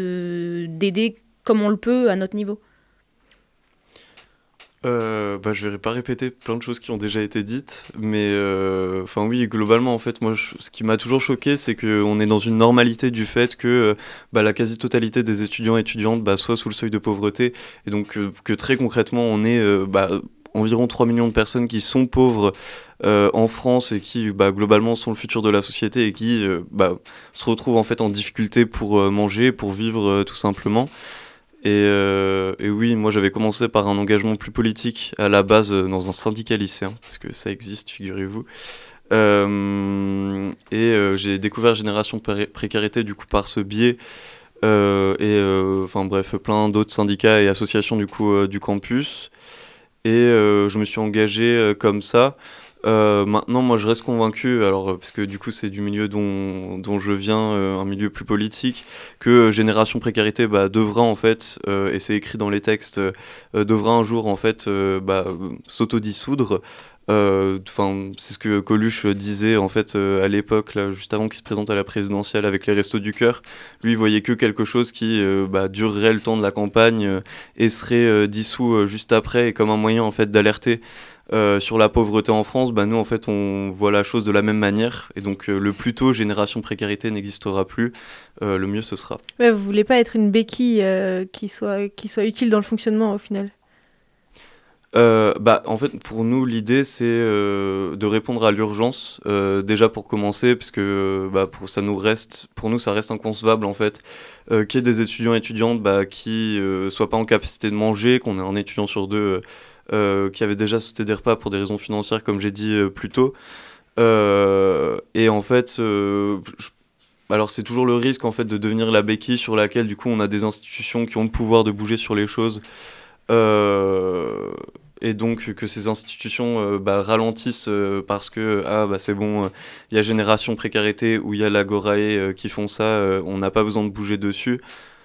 de, d'aider comme on le peut à notre niveau. Euh, bah, je vais pas répéter plein de choses qui ont déjà été dites, mais enfin euh, oui, globalement en fait, moi, je, ce qui m'a toujours choqué, c'est qu'on est dans une normalité du fait que euh, bah, la quasi-totalité des étudiants et étudiantes bah, soit sous le seuil de pauvreté, et donc euh, que très concrètement, on est euh, bah, environ trois millions de personnes qui sont pauvres euh, en France et qui bah, globalement sont le futur de la société et qui euh, bah, se retrouvent en fait en difficulté pour euh, manger, pour vivre euh, tout simplement. Et, euh, et oui, moi j'avais commencé par un engagement plus politique à la base euh, dans un syndicat lycéen, parce que ça existe, figurez-vous. Euh, et euh, j'ai découvert Génération Pré- Précarité du coup par ce biais, euh, et enfin euh, bref, plein d'autres syndicats et associations du coup euh, du campus. Et euh, je me suis engagé euh, comme ça. Euh, maintenant, moi, je reste convaincu, alors parce que du coup, c'est du milieu dont, dont je viens, euh, un milieu plus politique, que euh, Génération Précarité bah, devra en fait, euh, et c'est écrit dans les textes, euh, devra un jour en fait euh, bah, s'autodissoudre. Enfin, euh, c'est ce que Coluche disait en fait euh, à l'époque, là, juste avant qu'il se présente à la présidentielle avec les Restos du Cœur. Lui, il voyait que quelque chose qui euh, bah, durerait le temps de la campagne euh, et serait euh, dissous euh, juste après, et comme un moyen en fait d'alerter. Euh, sur la pauvreté en France, bah nous en fait on voit la chose de la même manière et donc euh, le plus tôt Génération Précarité n'existera plus, euh, le mieux ce sera. Ouais, vous voulez pas être une béquille euh, qui soit qui soit utile dans le fonctionnement au final. Euh, bah en fait pour nous l'idée c'est euh, de répondre à l'urgence euh, déjà pour commencer parce que bah pour ça nous reste pour nous ça reste inconcevable en fait euh, qu'il y ait des étudiants et étudiantes bah qui euh, soient pas en capacité de manger, qu'on ait un étudiant sur deux euh, Euh, qui avait déjà sauté des repas pour des raisons financières comme j'ai dit euh, plus tôt euh, et en fait euh, je, alors c'est toujours le risque en fait de devenir la béquille sur laquelle du coup on a des institutions qui ont le pouvoir de bouger sur les choses Euh, et donc que ces institutions euh, bah, ralentissent euh, parce que ah, bah, c'est bon, il euh, y a Génération Précarité ou il y a l'Agorae euh, qui font ça, euh, on n'a pas besoin de bouger dessus.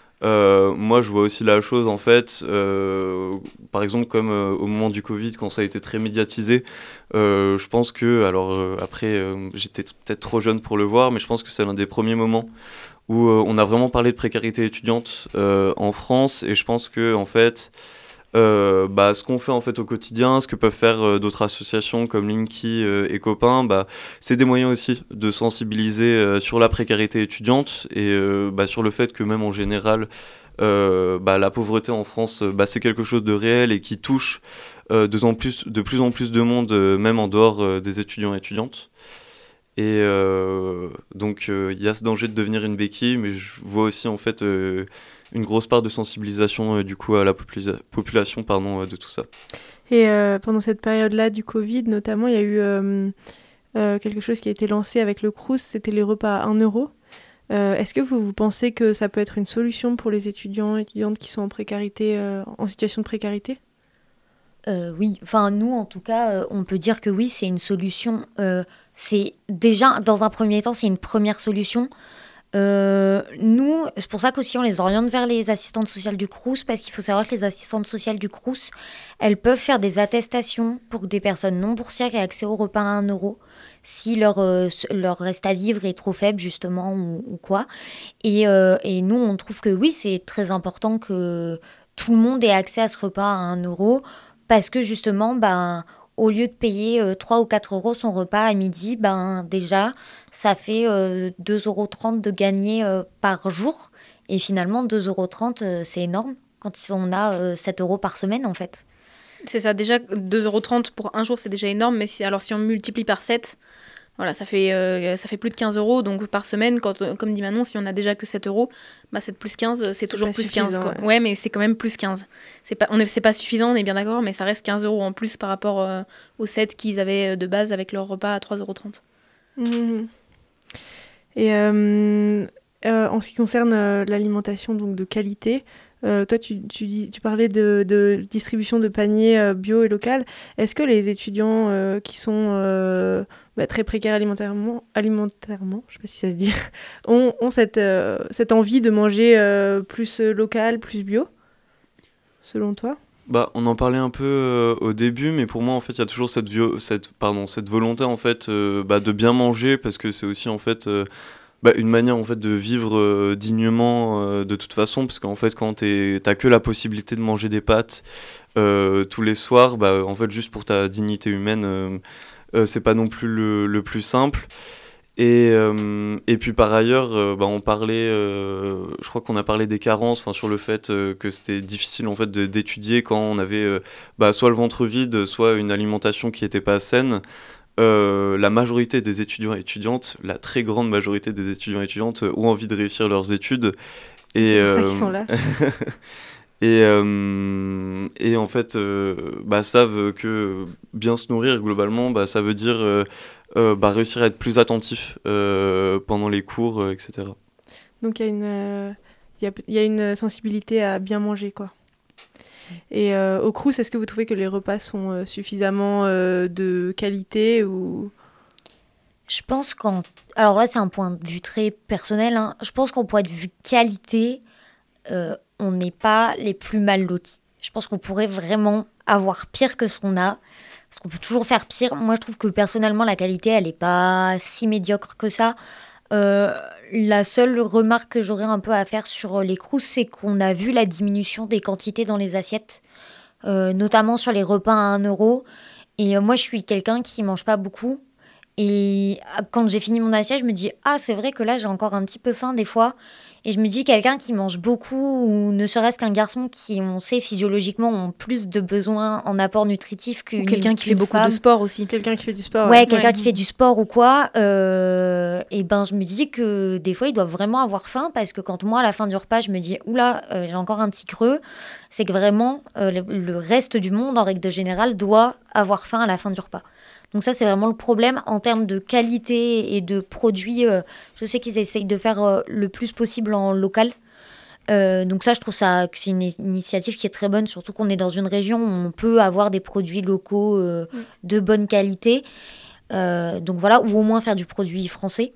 Euh, moi, je vois aussi la chose, en fait, euh, par exemple, comme euh, au moment du Covid, quand ça a été très médiatisé, euh, je pense que, alors euh, après, euh, j'étais peut-être trop jeune pour le voir, mais je pense que c'est l'un des premiers moments où euh, on a vraiment parlé de précarité étudiante euh, en France, et je pense que, en fait, euh, bah, ce qu'on fait en fait au quotidien, ce que peuvent faire euh, d'autres associations comme Linky euh, et Copains, bah, c'est des moyens aussi de sensibiliser euh, sur la précarité étudiante et euh, bah, sur le fait que même en général, euh, bah, la pauvreté en France, bah, c'est quelque chose de réel et qui touche euh, de, en plus, de plus en plus de monde, euh, même en dehors euh, des étudiants et étudiantes. Et euh, donc il euh, y a ce danger de devenir une béquille, mais je vois aussi en fait euh, une grosse part de sensibilisation euh, du coup à la popula- population pardon, euh, de tout ça. Et euh, pendant cette période-là du Covid, notamment, il y a eu euh, euh, quelque chose qui a été lancé avec le Crous, c'était les repas à un euro. Euh, est-ce que vous, vous pensez que ça peut être une solution pour les étudiants et étudiantes qui sont en précarité, euh, en situation de précarité ? Euh, oui, enfin nous en tout cas, euh, on peut dire que oui, c'est une solution. Euh, c'est déjà, dans un premier temps, c'est une première solution. Euh, nous, c'est pour ça qu'aussi on les oriente vers les assistantes sociales du Crous, parce qu'il faut savoir que les assistantes sociales du Crous, elles peuvent faire des attestations pour que des personnes non boursières aient accès au repas à un euro, si leur, euh, leur reste à vivre est trop faible justement ou, ou quoi. Et, euh, et nous, on trouve que oui, c'est très important que tout le monde ait accès à ce repas à un euro, parce que justement, ben, au lieu de payer euh, trois ou quatre euros son repas à midi, ben, déjà, ça fait euh, deux euros trente de gagner euh, par jour. Et finalement, deux euros trente, euh, c'est énorme quand on a euh, sept euros par semaine, en fait. C'est ça, déjà, deux euros trente pour un jour, c'est déjà énorme. Mais si, alors, si on multiplie par sept, voilà, ça fait, euh, ça fait plus de quinze euros. Donc, par semaine, quand, comme dit Manon, si on a déjà que sept euros, bah, sept plus quinze, c'est toujours plus quinze. Quoi. Ouais. ouais, mais c'est quand même plus quinze. C'est pas, on est, c'est pas suffisant, on est bien d'accord, mais ça reste quinze euros en plus par rapport euh, aux sept qu'ils avaient de base avec leur repas à trois euros trente. Mmh. Et euh, euh, en ce qui concerne euh, l'alimentation donc, de qualité, euh, toi, tu, tu, tu parlais de, de distribution de paniers euh, bio et local. Est-ce que les étudiants euh, qui sont euh, bah, très précaires alimentairement, alimentairement, je ne sais pas si ça se dit, ont, ont cette, euh, cette envie de manger euh, plus local, plus bio, selon toi ? Bah, on en parlait un peu euh, au début, mais pour moi, en fait, il y a toujours cette, vio- cette, pardon, cette volonté, en fait, euh, bah, de bien manger, parce que c'est aussi, en fait, euh, bah, une manière, en fait, de vivre euh, dignement euh, de toute façon, parce qu'en fait, quand t'es, t'as que la possibilité de manger des pâtes euh, tous les soirs, bah, en fait, juste pour ta dignité humaine, euh, euh, c'est pas non plus le, le plus simple. Et, euh, et puis par ailleurs, euh, bah, on parlait, euh, je crois qu'on a parlé des carences, sur le fait euh, que c'était difficile en fait de, d'étudier quand on avait euh, bah, soit le ventre vide, soit une alimentation qui n'était pas saine. Euh, la majorité des étudiants et étudiantes, la très grande majorité des étudiants et étudiantes euh, ont envie de réussir leurs études. Et, c'est pour ça euh, qu'ils sont là. Et, euh, et en fait, euh, bah, savent que bien se nourrir, globalement, bah, ça veut dire euh, euh, bah, réussir à être plus attentif euh, pendant les cours, euh, et cetera. Donc il y a une, euh, y a, y a une sensibilité à bien manger, quoi. Et euh, au Crous, est-ce que vous trouvez que les repas sont euh, suffisamment euh, de qualité ou... Je pense qu'en... Alors là, c'est un point de vue très personnel. Hein. Je pense qu'en point de vue qualité... Euh, on n'est pas les plus mal lotis. Je pense qu'on pourrait vraiment avoir pire que ce qu'on a, parce qu'on peut toujours faire pire. Moi, je trouve que personnellement, la qualité, elle n'est pas si médiocre que ça. Euh, la seule remarque que j'aurais un peu à faire sur les Crous, c'est qu'on a vu la diminution des quantités dans les assiettes, euh, notamment sur les repas à un euro. Et euh, moi, je suis quelqu'un qui ne mange pas beaucoup. Et quand j'ai fini mon assiette, je me dis « Ah, c'est vrai que là, j'ai encore un petit peu faim des fois ». Et je me dis, quelqu'un qui mange beaucoup, ou ne serait-ce qu'un garçon qui, on sait, physiologiquement, ont plus de besoins en apport nutritif qu'une Ou quelqu'un qui qu'une fait beaucoup femme. de sport aussi. Quelqu'un qui fait du sport. Ouais, Ouais, quelqu'un ouais. qui fait du sport ou quoi. Euh, et ben, je me dis que des fois, ils doivent vraiment avoir faim, parce que quand moi, à la fin du repas, je me dis, oula, euh, j'ai encore un petit creux, c'est que vraiment, euh, le, le reste du monde, en règle générale, doit avoir faim à la fin du repas. Donc ça, c'est vraiment le problème en termes de qualité et de produits. Euh, je sais qu'ils essayent de faire euh, le plus possible en local. Euh, donc ça, je trouve ça, que c'est une initiative qui est très bonne, surtout qu'on est dans une région où on peut avoir des produits locaux euh, mmh. de bonne qualité. Euh, donc voilà, ou au moins faire du produit français.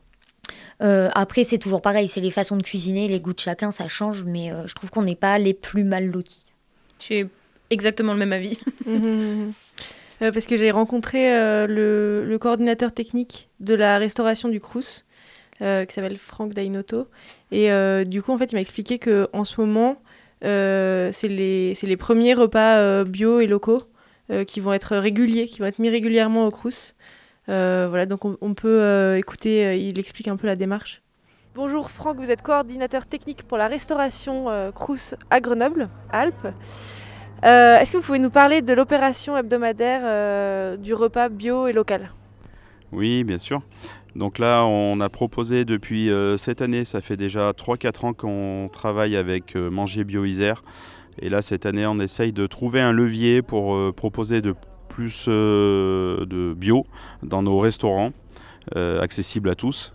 Euh, après, c'est toujours pareil, c'est les façons de cuisiner, les goûts de chacun, ça change, mais euh, je trouve qu'on n'est pas les plus mal lotis. J'ai exactement le même avis. mmh. euh, parce que j'ai rencontré euh, le, le coordinateur technique de la restauration du Crous, euh, qui s'appelle Franck Dainoto. Et euh, du coup, en fait, il m'a expliqué qu'en ce moment, euh, c'est, les, c'est les premiers repas euh, bio et locaux euh, qui vont être réguliers, qui vont être mis régulièrement au Crous. Euh, voilà, donc on, on peut euh, écouter, euh, il explique un peu la démarche. Bonjour Franck, vous êtes coordinateur technique pour la restauration euh, Crous à Grenoble, Alpes. Euh, est-ce que vous pouvez nous parler de l'opération hebdomadaire euh, du repas bio et local ? Oui, bien sûr. Donc là, on a proposé depuis euh, cette année, ça fait déjà trois quatre ans qu'on travaille avec euh, Manger Bio Isère. Et là, cette année, on essaye de trouver un levier pour euh, proposer de plus euh, de bio dans nos restaurants, euh, accessibles à tous.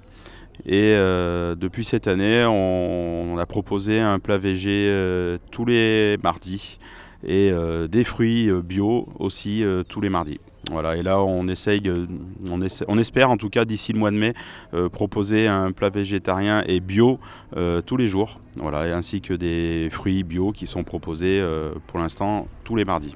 Et euh, depuis cette année, on, on a proposé un plat végé euh, tous les mardis et euh, des fruits euh, bio aussi euh, tous les mardis. Voilà, et là, on essaye, euh, on, essaie, on espère en tout cas d'ici le mois de mai euh, proposer un plat végétarien et bio euh, tous les jours, voilà, et ainsi que des fruits bio qui sont proposés euh, pour l'instant tous les mardis.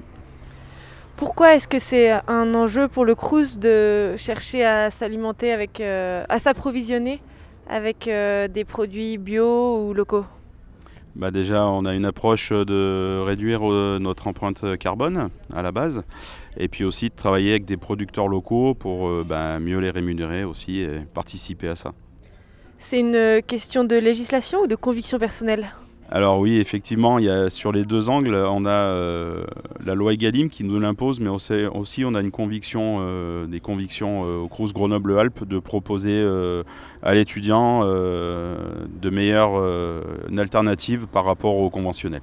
Pourquoi est-ce que c'est un enjeu pour le Crous de chercher à s'alimenter avec, euh, à s'approvisionner avec euh, des produits bio ou locaux ? Bah déjà, on a une approche de réduire euh, notre empreinte carbone à la base, et puis aussi de travailler avec des producteurs locaux pour euh, bah, mieux les rémunérer aussi et participer à ça. C'est une question de législation ou de conviction personnelle ? Alors oui, effectivement, il y a, sur les deux angles, on a euh, la loi Egalim qui nous l'impose, mais aussi, aussi on a une conviction, euh, des convictions euh, au Crous Grenoble-Alpes de proposer euh, à l'étudiant euh, de meilleures euh, une alternative par rapport au conventionnel.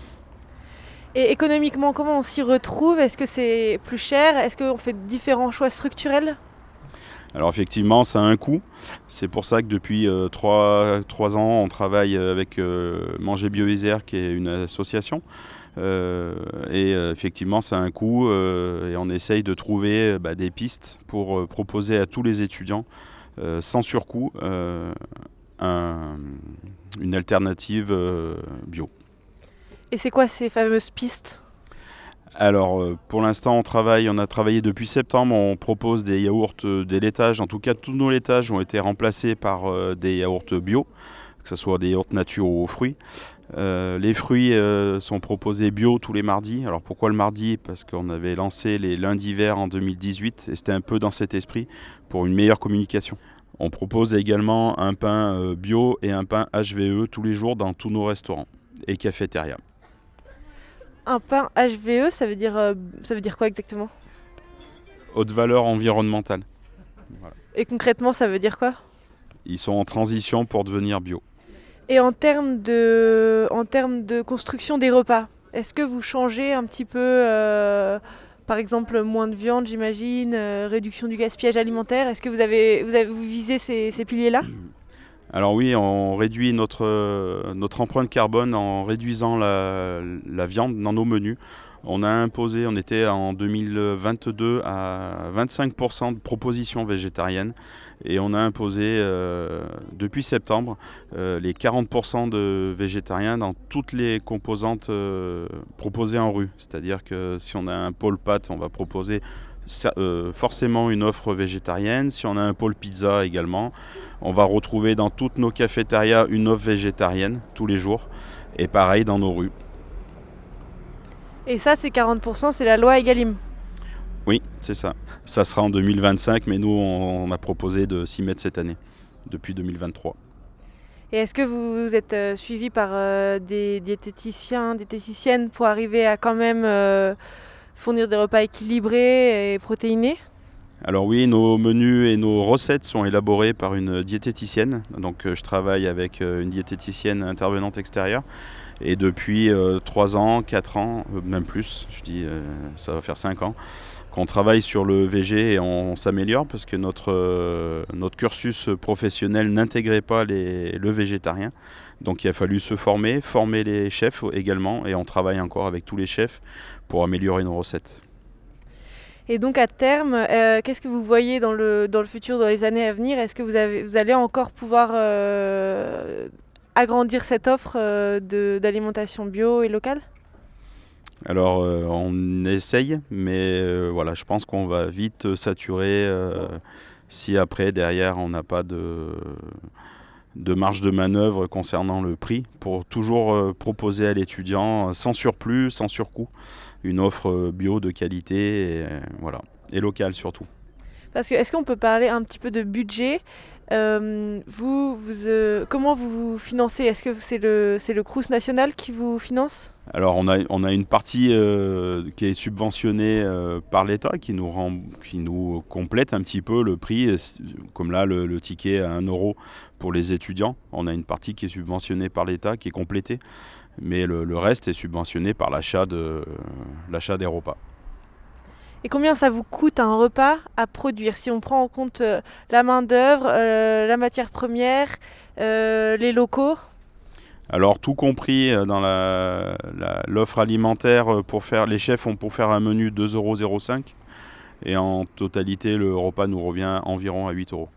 Et économiquement, comment on s'y retrouve ? Est-ce que c'est plus cher ? Est-ce qu'on fait différents choix structurels ? Alors effectivement, ça a un coût. C'est pour ça que depuis euh, trois ans, on travaille avec euh, Manger Bio Isère, qui est une association. Euh, et euh, effectivement, ça a un coût euh, et on essaye de trouver bah, des pistes pour euh, proposer à tous les étudiants, euh, sans surcoût, euh, un, une alternative euh, bio. Et c'est quoi ces fameuses pistes ? Alors pour l'instant on travaille, on a travaillé depuis septembre, on propose des yaourts, des laitages, en tout cas tous nos laitages ont été remplacés par euh, des yaourts bio, que ce soit des yaourts nature ou aux fruits. Euh, les fruits euh, sont proposés bio tous les mardis. Alors pourquoi le mardi ? Parce qu'on avait lancé les lundis verts en deux mille dix-huit et c'était un peu dans cet esprit pour une meilleure communication. On propose également un pain euh, bio et un pain H V E tous les jours dans tous nos restaurants et cafétérias. Un pain H V E, ça veut dire, euh, ça veut dire quoi exactement ? Haute valeur environnementale. Voilà. Et concrètement, ça veut dire quoi ? Ils sont en transition pour devenir bio. Et en termes de, en termes de construction des repas, est-ce que vous changez un petit peu, euh, par exemple, moins de viande, j'imagine, euh, réduction du gaspillage alimentaire ? Est-ce que vous avez, vous avez vous visez ces, ces piliers-là ? Alors oui, on réduit notre, euh, notre empreinte carbone en réduisant la, la viande dans nos menus. On a imposé, on était en deux mille vingt-deux à vingt-cinq pour cent de propositions végétariennes et on a imposé euh, depuis septembre euh, les quarante pour cent de végétariens dans toutes les composantes euh, proposées en rue. C'est-à-dire que si on a un pôle pâtes, on va proposer Euh, forcément une offre végétarienne. Si on a un pôle pizza également, on va retrouver dans toutes nos cafétérias une offre végétarienne tous les jours et pareil dans nos rues. Et ça, c'est quarante pour cent, c'est la loi Egalim. Oui, c'est ça. Ça sera en deux mille vingt-cinq, mais nous, on, on a proposé de s'y mettre cette année, depuis deux mille vingt-trois. Et est-ce que vous êtes euh, suivi par euh, des diététiciens, diététiciennes pour arriver à quand même euh, fournir des repas équilibrés et protéinés ? Alors oui, nos menus et nos recettes sont élaborés par une diététicienne. Donc euh, je travaille avec euh, une diététicienne intervenante extérieure. Et depuis euh, trois ans, quatre ans, euh, même plus, je dis euh, ça va faire cinq ans, qu'on travaille sur le V G et on s'améliore parce que notre, euh, notre cursus professionnel n'intégrait pas les, le végétarien. Donc il a fallu se former, former les chefs également et on travaille encore avec tous les chefs pour améliorer nos recettes. Et donc à terme, euh, qu'est-ce que vous voyez dans le, dans le futur, dans les années à venir ? Est-ce que vous, avez, vous allez encore pouvoir euh, agrandir cette offre euh, de, d'alimentation bio et locale ? Alors euh, on essaye, mais euh, voilà, je pense qu'on va vite saturer euh, si après, derrière, on n'a pas de, de marge de manœuvre concernant le prix pour toujours euh, proposer à l'étudiant sans surplus, sans surcoût, une offre bio de qualité et, voilà, et locale surtout. Parce que est-ce qu'on peut parler un petit peu de budget ? Euh, vous, vous, euh, comment vous vous financez ? Est-ce que c'est le, c'est le Crous national qui vous finance ? Alors on a, on a une partie euh, qui est subventionnée euh, par l'État qui nous, rend, qui nous complète un petit peu le prix, comme là le, le ticket à un euro pour les étudiants. On a une partie qui est subventionnée par l'État qui est complétée, mais le, le reste est subventionné par l'achat, de, euh, l'achat des repas. Et combien ça vous coûte un repas à produire si on prend en compte euh, la main-d'œuvre, euh, la matière première, euh, les locaux ? Alors tout compris dans la, la, l'offre alimentaire, pour faire, les chefs ont pour faire un menu deux euros zéro cinq et en totalité le repas nous revient environ à huit euros.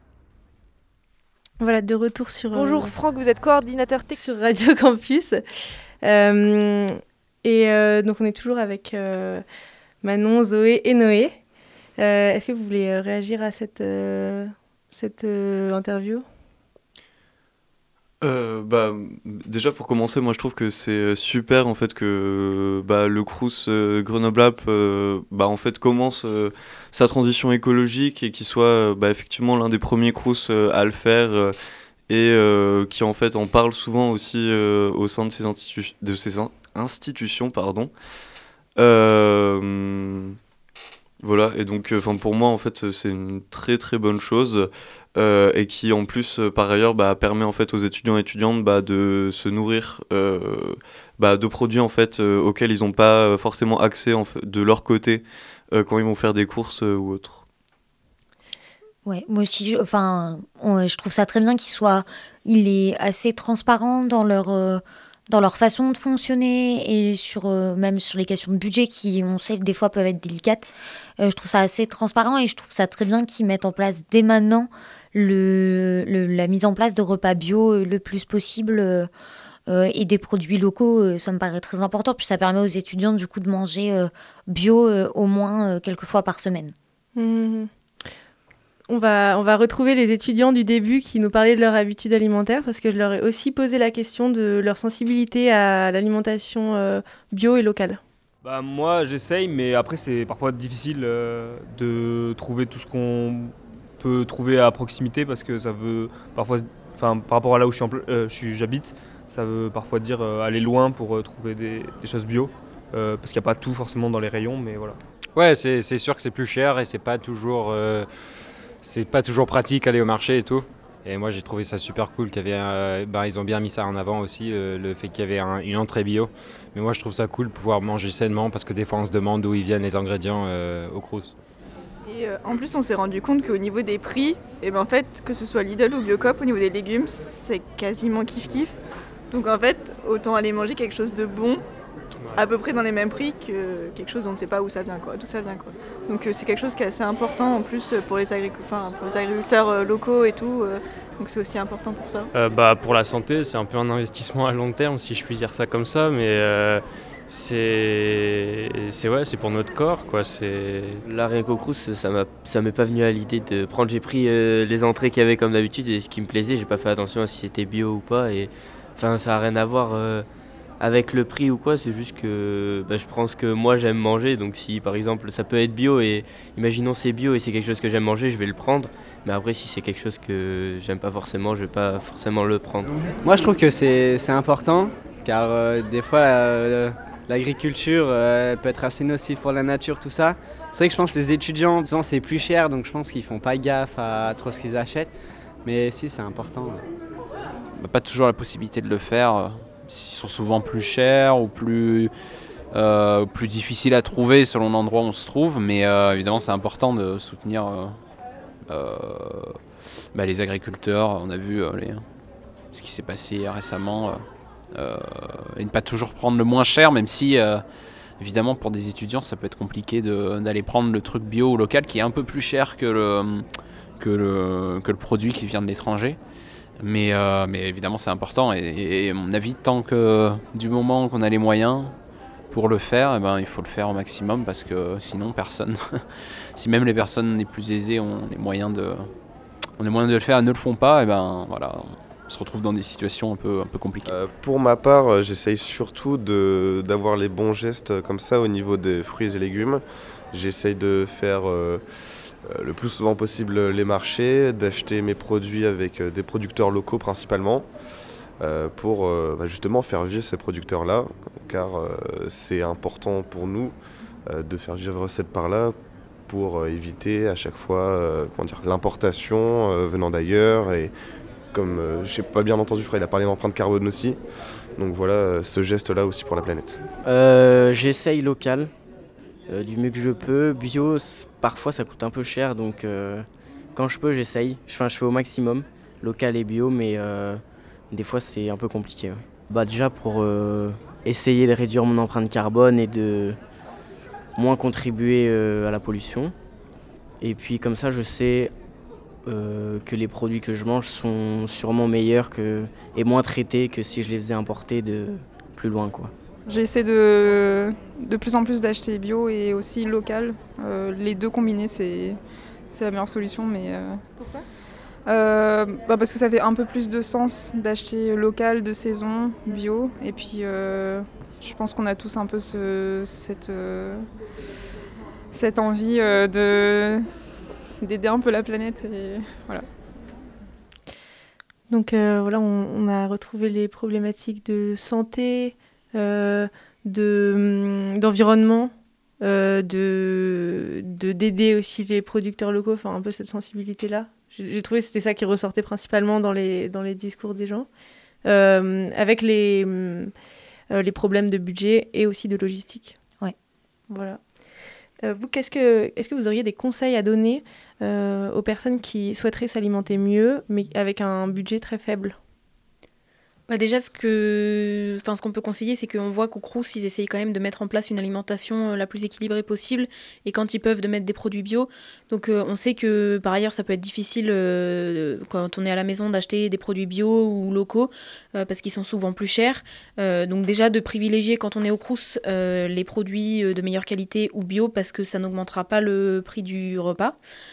Voilà, de retour sur... Bonjour euh... Franck, vous êtes coordinateur tech sur Radio Campus. Euh, et euh, donc on est toujours avec euh, Manon, Zoé et Noé. Euh, est-ce que vous voulez euh, réagir à cette, euh, cette euh, interview ? Euh, bah, déjà pour commencer, moi je trouve que c'est super en fait que bah, le Crous euh, Grenoble App euh, bah, en fait commence euh, sa transition écologique et qu'il soit euh, bah, effectivement l'un des premiers Crous euh, à le faire euh, et euh, qui en fait en parle souvent aussi euh, au sein de ces, institu- de ces in- institutions pardon. Euh, voilà, et donc enfin pour moi en fait c'est une très très bonne chose. Euh, et qui en plus euh, par ailleurs bah, permet en fait aux étudiants et étudiantes bah, de se nourrir euh, bah, de produits en fait euh, auxquels ils n'ont pas forcément accès en fait, de leur côté euh, quand ils vont faire des courses euh, ou autre. Ouais, moi aussi, je, enfin, on, je trouve ça très bien qu'il soit, il est assez transparent dans leur euh, dans leur façon de fonctionner et sur euh, même sur les questions de budget qui, on sait, des fois peuvent être délicates. Euh, je trouve ça assez transparent et je trouve ça très bien qu'ils mettent en place dès maintenant le, le, la mise en place de repas bio euh, le plus possible euh, euh, et des produits locaux. Euh, ça me paraît très important. Puis ça permet aux étudiants du coup de manger euh, bio euh, au moins euh, quelques fois par semaine. Mmh. On va, on va retrouver les étudiants du début qui nous parlaient de leur habitude alimentaire parce que je leur ai aussi posé la question de leur sensibilité à l'alimentation euh, bio et locale. Bah, moi j'essaye, mais après c'est parfois difficile euh, de trouver tout ce qu'on peut trouver à proximité parce que ça veut parfois, enfin par rapport à là où je suis en, euh, je suis, j'habite, ça veut parfois dire euh, aller loin pour euh, trouver des, des choses bio euh, parce qu'il n'y a pas tout forcément dans les rayons, mais voilà. Ouais, c'est, c'est sûr que c'est plus cher et c'est pas toujours... Euh... C'est pas toujours pratique aller au marché et tout. Et moi j'ai trouvé ça super cool qu'il y avait, euh, bah, ils ont bien mis ça en avant aussi, euh, le fait qu'il y avait un, une entrée bio. Mais moi je trouve ça cool de pouvoir manger sainement parce que des fois on se demande d'où ils viennent les ingrédients euh, au Crous. Et euh, en plus on s'est rendu compte qu'au niveau des prix, et ben en fait que ce soit Lidl ou Biocop, au niveau des légumes c'est quasiment kiff-kiff. Donc en fait autant aller manger quelque chose de bon, à peu près dans les mêmes prix que quelque chose dont on ne sait pas où ça vient, quoi, d'où ça vient, quoi. Donc euh, c'est quelque chose qui est assez important en plus pour les, agric- enfin, pour les agriculteurs euh, locaux et tout, euh, donc c'est aussi important pour ça. Euh, bah, pour la santé, c'est un peu un investissement à long terme, si je puis dire ça comme ça, mais euh, c'est, c'est, ouais, c'est pour notre corps, quoi. C'est... La Réco Crous, ça m'a, ça m'est pas venu à l'idée de prendre. J'ai pris euh, les entrées qu'il y avait comme d'habitude et ce qui me plaisait, j'ai pas fait attention à si c'était bio ou pas, et enfin ça a rien à voir. Euh, Avec le prix ou quoi, c'est juste que bah, je prends ce que moi j'aime manger. Donc si par exemple ça peut être bio et imaginons c'est bio et c'est quelque chose que j'aime manger, je vais le prendre. Mais après si c'est quelque chose que j'aime pas forcément, je vais pas forcément le prendre. Moi je trouve que c'est, c'est important car euh, des fois euh, l'agriculture euh, peut être assez nocive pour la nature, tout ça. C'est vrai que je pense que les étudiants, souvent c'est plus cher, donc je pense qu'ils font pas gaffe à trop ce qu'ils achètent. Mais si, c'est important. Ouais. On n'a pas toujours la possibilité de le faire. Ils sont souvent plus chers ou plus, euh, plus difficiles à trouver selon l'endroit où on se trouve. Mais euh, évidemment, c'est important de soutenir euh, euh, bah, les agriculteurs. On a vu euh, les, ce qui s'est passé récemment. Euh, euh, et ne pas toujours prendre le moins cher, même si, euh, évidemment, pour des étudiants, ça peut être compliqué de, d'aller prendre le truc bio ou local qui est un peu plus cher que le, que le, que le produit qui vient de l'étranger. Mais, euh, mais évidemment, c'est important. Et, et, et à mon avis, tant que du moment qu'on a les moyens pour le faire, eh ben, il faut le faire au maximum parce que sinon, personne, si même les personnes les plus aisées ont les moyens de, ont les moyens de le faire et ne le font pas, et ben, voilà, on se retrouve dans des situations un peu, un peu compliquées. Euh, pour ma part, euh, j'essaye surtout de, d'avoir les bons gestes comme ça au niveau des fruits et légumes. J'essaye de faire euh, euh, le plus souvent possible les marchés, d'acheter mes produits avec euh, des producteurs locaux principalement, euh, pour euh, bah, justement faire vivre ces producteurs-là, car euh, c'est important pour nous euh, de faire vivre cette part-là pour euh, éviter à chaque fois euh, comment dire, l'importation euh, venant d'ailleurs. Et comme euh, je n'ai pas bien entendu, je crois qu'il a parlé d'empreinte carbone aussi. Donc voilà, euh, ce geste-là aussi pour la planète. Euh, j'essaye local, euh, du mieux que je peux. Bio, parfois ça coûte un peu cher, donc euh, quand je peux, j'essaye. Enfin, je fais au maximum, local et bio, mais euh, des fois c'est un peu compliqué. Ouais. Bah, déjà pour euh, essayer de réduire mon empreinte carbone et de moins contribuer euh, à la pollution. Et puis comme ça, je sais euh, que les produits que je mange sont sûrement meilleurs que, et moins traités que si je les faisais importer de plus loin, quoi. J'essaie de, de plus en plus d'acheter bio et aussi local. Euh, les deux combinés, c'est, c'est la meilleure solution. Mais, euh, Pourquoi euh, bah parce que ça fait un peu plus de sens d'acheter local, de saison, bio. Et puis, euh, je pense qu'on a tous un peu ce, cette, euh, cette envie euh, de, d'aider un peu la planète. Et voilà. Donc euh, voilà, on, on a retrouvé les problématiques de santé, euh, de, d'environnement, euh, de, de, d'aider aussi les producteurs locaux, enfin un peu cette sensibilité-là. J'ai, j'ai trouvé que c'était ça qui ressortait principalement dans les, dans les discours des gens, euh, avec les, euh, les problèmes de budget et aussi de logistique. Ouais. Voilà. Euh, vous, qu'est-ce que, est-ce que vous auriez des conseils à donner euh, aux personnes qui souhaiteraient s'alimenter mieux, mais avec un budget très faible ? Bah déjà, ce, que... enfin, ce qu'on peut conseiller, c'est qu'on voit qu'au Crous, ils essayent quand même de mettre en place une alimentation la plus équilibrée possible, et quand ils peuvent, de mettre des produits bio. Donc euh, on sait que par ailleurs, ça peut être difficile euh, quand on est à la maison d'acheter des produits bio ou locaux, euh, parce qu'ils sont souvent plus chers. Euh, donc déjà, de privilégier quand on est au Crous euh, les produits de meilleure qualité ou bio, parce que ça n'augmentera pas le prix du repas.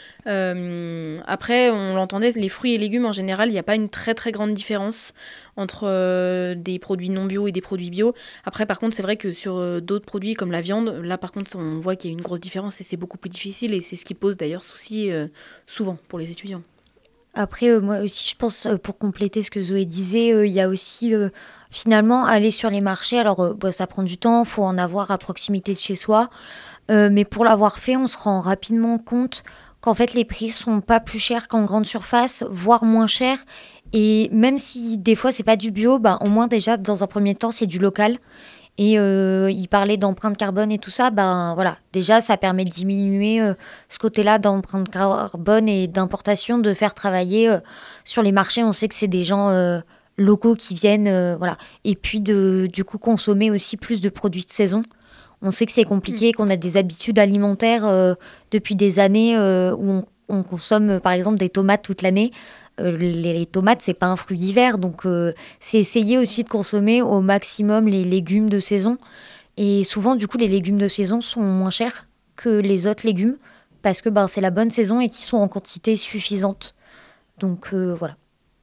Euh, après, on l'entendait, les fruits et légumes en général, il n'y a pas une très très grande différence entre euh, des produits non bio et des produits bio. Après, par contre, c'est vrai que sur euh, d'autres produits comme la viande, là par contre, on voit qu'il y a une grosse différence et c'est beaucoup plus difficile, et c'est ce qui pose d'ailleurs souci euh, souvent pour les étudiants. Après, euh, moi aussi, je pense, euh, pour compléter ce que Zoé disait, il euh, y a aussi euh, finalement aller sur les marchés. Alors, euh, bah, ça prend du temps, il faut en avoir à proximité de chez soi. Euh, mais pour l'avoir fait, on se rend rapidement compte qu'en fait, les prix sont pas plus chers qu'en grande surface, voire moins chers. Et même si des fois, c'est pas du bio, bah, au moins déjà, dans un premier temps, c'est du local. Et euh, il parlait d'empreinte carbone et tout ça, ben voilà, déjà, ça permet de diminuer euh, ce côté-là d'empreinte carbone et d'importation, de faire travailler euh, sur les marchés. On sait que c'est des gens euh, locaux qui viennent, euh, voilà. Et puis, de, du coup, consommer aussi plus de produits de saison. On sait que c'est compliqué, qu'on a des habitudes alimentaires euh, depuis des années euh, où on, on consomme, euh, par exemple, des tomates toute l'année. Euh, les, les tomates, c'est pas un fruit d'hiver, donc euh, c'est essayer aussi de consommer au maximum les légumes de saison. Et souvent, du coup, les légumes de saison sont moins chers que les autres légumes parce que ben, c'est la bonne saison et qu'ils sont en quantité suffisante. Donc euh, voilà.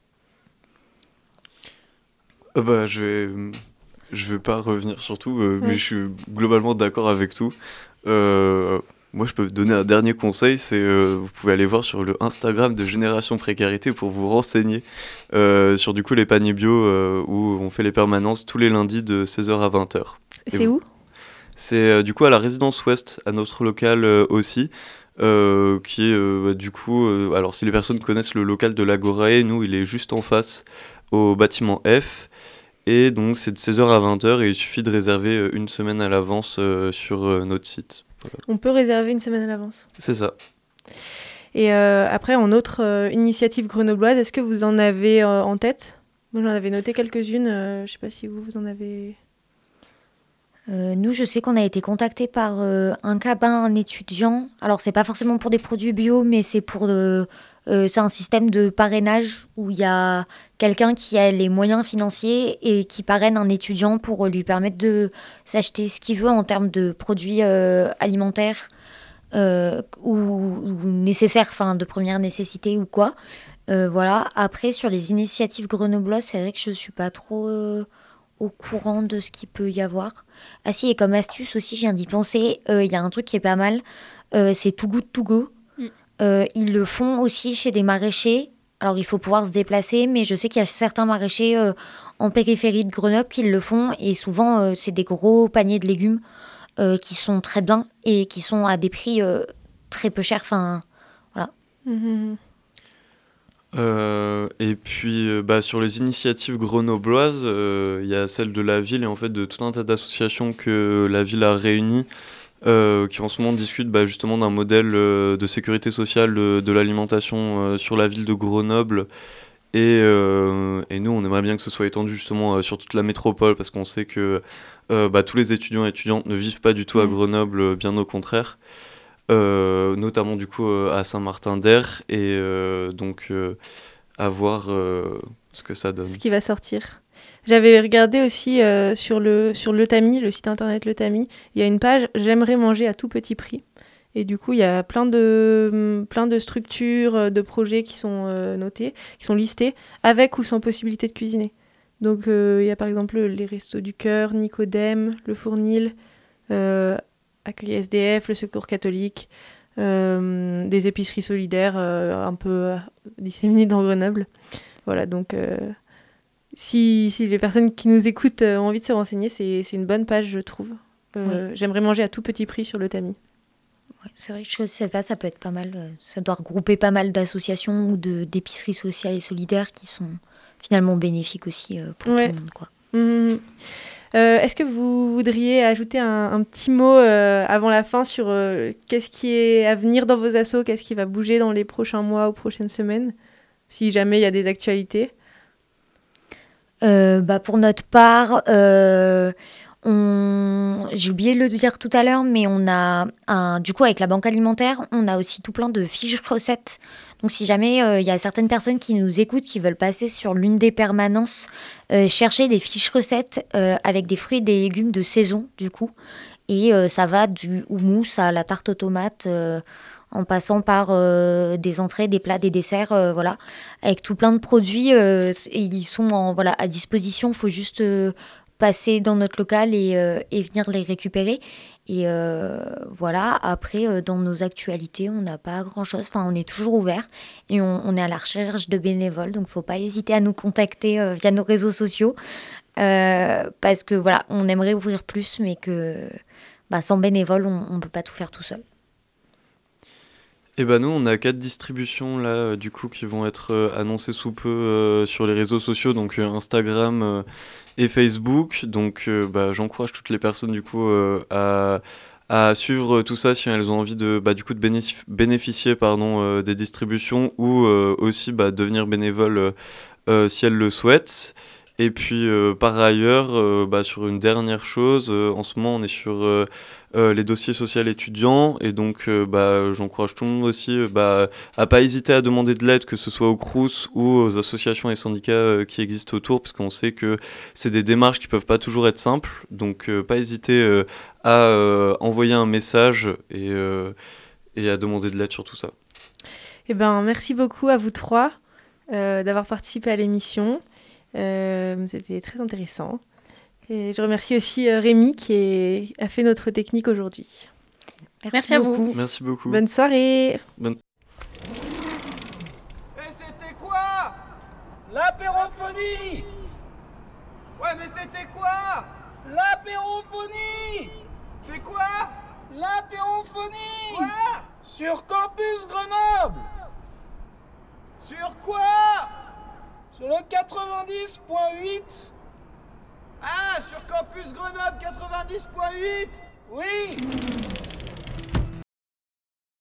Euh, bah, je vais... Je vais pas revenir sur tout, euh, Ouais. mais je suis globalement d'accord avec tout. Euh, moi, je peux donner un dernier conseil, c'est euh, vous pouvez aller voir sur le Instagram de Génération Précarité pour vous renseigner euh, sur du coup les paniers bio euh, où on fait les permanences tous les lundis de seize heures à vingt heures. C'est où ? C'est euh, du coup à la résidence ouest, à notre local euh, aussi, euh, qui est euh, du coup, euh, alors si les personnes connaissent le local de l'Agorae, nous il est juste en face au bâtiment F, et donc c'est de seize heures à vingt heures et il suffit de réserver euh, une semaine à l'avance euh, sur euh, notre site. Voilà. On peut réserver une semaine à l'avance. C'est ça. Et euh, après, en autre euh, initiative grenobloise, est-ce que vous en avez euh, en tête ? Moi, j'en avais noté quelques-unes. Euh, je ne sais pas si vous, vous en avez... Euh, nous, je sais qu'on a été contacté par euh, un cabin, un étudiant. Alors, c'est pas forcément pour des produits bio, mais c'est pour de, euh, c'est un système de parrainage où il y a quelqu'un qui a les moyens financiers et qui parraine un étudiant pour lui permettre de s'acheter ce qu'il veut en termes de produits euh, alimentaires euh, ou, ou nécessaires, enfin de première nécessité ou quoi. Euh, voilà. Après, sur les initiatives grenobloises, c'est vrai que je suis pas trop euh, au courant de ce qu'il peut y avoir. Ah si, et comme astuce aussi, je viens d'y penser, il euh, y a un truc qui est pas mal, euh, c'est Too Good To Go. Mm. Euh, ils le font aussi chez des maraîchers. Alors, il faut pouvoir se déplacer, mais je sais qu'il y a certains maraîchers euh, en périphérie de Grenoble qui le font, et souvent, euh, c'est des gros paniers de légumes euh, qui sont très bien et qui sont à des prix euh, très peu chers. Enfin, voilà. Mmh. Euh, et puis euh, bah, sur les initiatives grenobloises, il euh, y a celle de la ville et en fait de tout un tas d'associations que la ville a réunies euh, qui en ce moment discutent bah, justement d'un modèle euh, de sécurité sociale de, de l'alimentation euh, sur la ville de Grenoble. Et, euh, et nous, on aimerait bien que ce soit étendu justement euh, sur toute la métropole parce qu'on sait que euh, bah, tous les étudiants et étudiantes ne vivent pas du tout à Grenoble, bien au contraire. Euh, notamment du coup euh, à Saint-Martin-d'Air et euh, donc euh, à voir euh, ce que ça donne. Ce qui va sortir. J'avais regardé aussi euh, sur le sur le Tamis, le site internet Le Tamis, il y a une page « J'aimerais manger à tout petit prix ». Et du coup, il y a plein de, plein de structures, de projets qui sont euh, notés, qui sont listés, avec ou sans possibilité de cuisiner. Donc euh, il y a par exemple les Restos du Cœur, Nicodème, Le Fournil, euh, Accueil S D F, le Secours catholique, euh, des épiceries solidaires euh, un peu euh, disséminées dans Grenoble. Voilà, donc euh, si, si les personnes qui nous écoutent euh, ont envie de se renseigner, c'est, c'est une bonne page, je trouve. Euh, oui. J'aimerais manger à tout petit prix sur le Tamis. Ouais, c'est vrai que je ne sais pas, ça peut être pas mal. Euh, ça doit regrouper pas mal d'associations ou de, d'épiceries sociales et solidaires qui sont finalement bénéfiques aussi euh, pour ouais. tout le monde, quoi. Mmh. Euh, est-ce que vous voudriez ajouter un, un petit mot euh, avant la fin sur euh, qu'est-ce qui est à venir dans vos assos, qu'est-ce qui va bouger dans les prochains mois ou prochaines semaines, si jamais il y a des actualités ? euh, bah Pour notre part, euh, on... j'ai oublié de le dire tout à l'heure, mais on a un... du coup avec la banque alimentaire, on a aussi tout plein de fiches recettes. Donc si jamais il euh, y a certaines personnes qui nous écoutent, qui veulent passer sur l'une des permanences, euh, chercher des fiches recettes euh, avec des fruits et des légumes de saison du coup. Et euh, ça va du houmous à la tarte aux tomates, euh, en passant par euh, des entrées, des plats, des desserts, euh, voilà. Avec tout plein de produits, euh, ils sont en, voilà, à disposition, il faut juste euh, passer dans notre local et, euh, et venir les récupérer. Et euh, voilà, après, euh, dans nos actualités, on n'a pas grand-chose. Enfin, on est toujours ouvert et on, on est à la recherche de bénévoles. Donc, il ne faut pas hésiter à nous contacter euh, via nos réseaux sociaux. Euh, parce que, voilà, on aimerait ouvrir plus, mais que bah, sans bénévoles, on ne peut pas tout faire tout seul. Et bah nous, on a quatre distributions là, euh, du coup, qui vont être euh, annoncées sous peu euh, sur les réseaux sociaux, donc euh, Instagram euh, et Facebook. Donc, euh, bah, j'encourage toutes les personnes du coup euh, à, à suivre tout ça si elles ont envie de, bah, du coup, de bénéfic- bénéficier, pardon, euh, des distributions ou euh, aussi bah, devenir bénévole euh, euh, si elles le souhaitent. Et puis euh, par ailleurs, euh, bah, sur une dernière chose, euh, en ce moment on est sur euh, euh, les dossiers sociaux étudiants et donc euh, bah, j'encourage tout le monde aussi euh, bah, à pas hésiter à demander de l'aide, que ce soit au Crous ou aux associations et syndicats euh, qui existent autour, parce qu'on sait que c'est des démarches qui peuvent pas toujours être simples, donc euh, pas hésiter euh, à euh, envoyer un message et, euh, et à demander de l'aide sur tout ça. Eh ben, merci beaucoup à vous trois euh, d'avoir participé à l'émission. Euh, c'était très intéressant. Et je remercie aussi euh, Rémi qui est, a fait notre technique aujourd'hui. Merci, Merci à beaucoup. vous. Merci beaucoup. Bonne soirée. Bonne... Et c'était quoi? L'apérophonie. Ouais, mais c'était quoi? L'apérophonie. C'est quoi? L'apérophonie. Quoi? Sur Campus Grenoble. Sur quoi? Sur le quatre-vingt-dix point huit. Ah, sur Campus Grenoble quatre-vingt-dix point huit. Oui.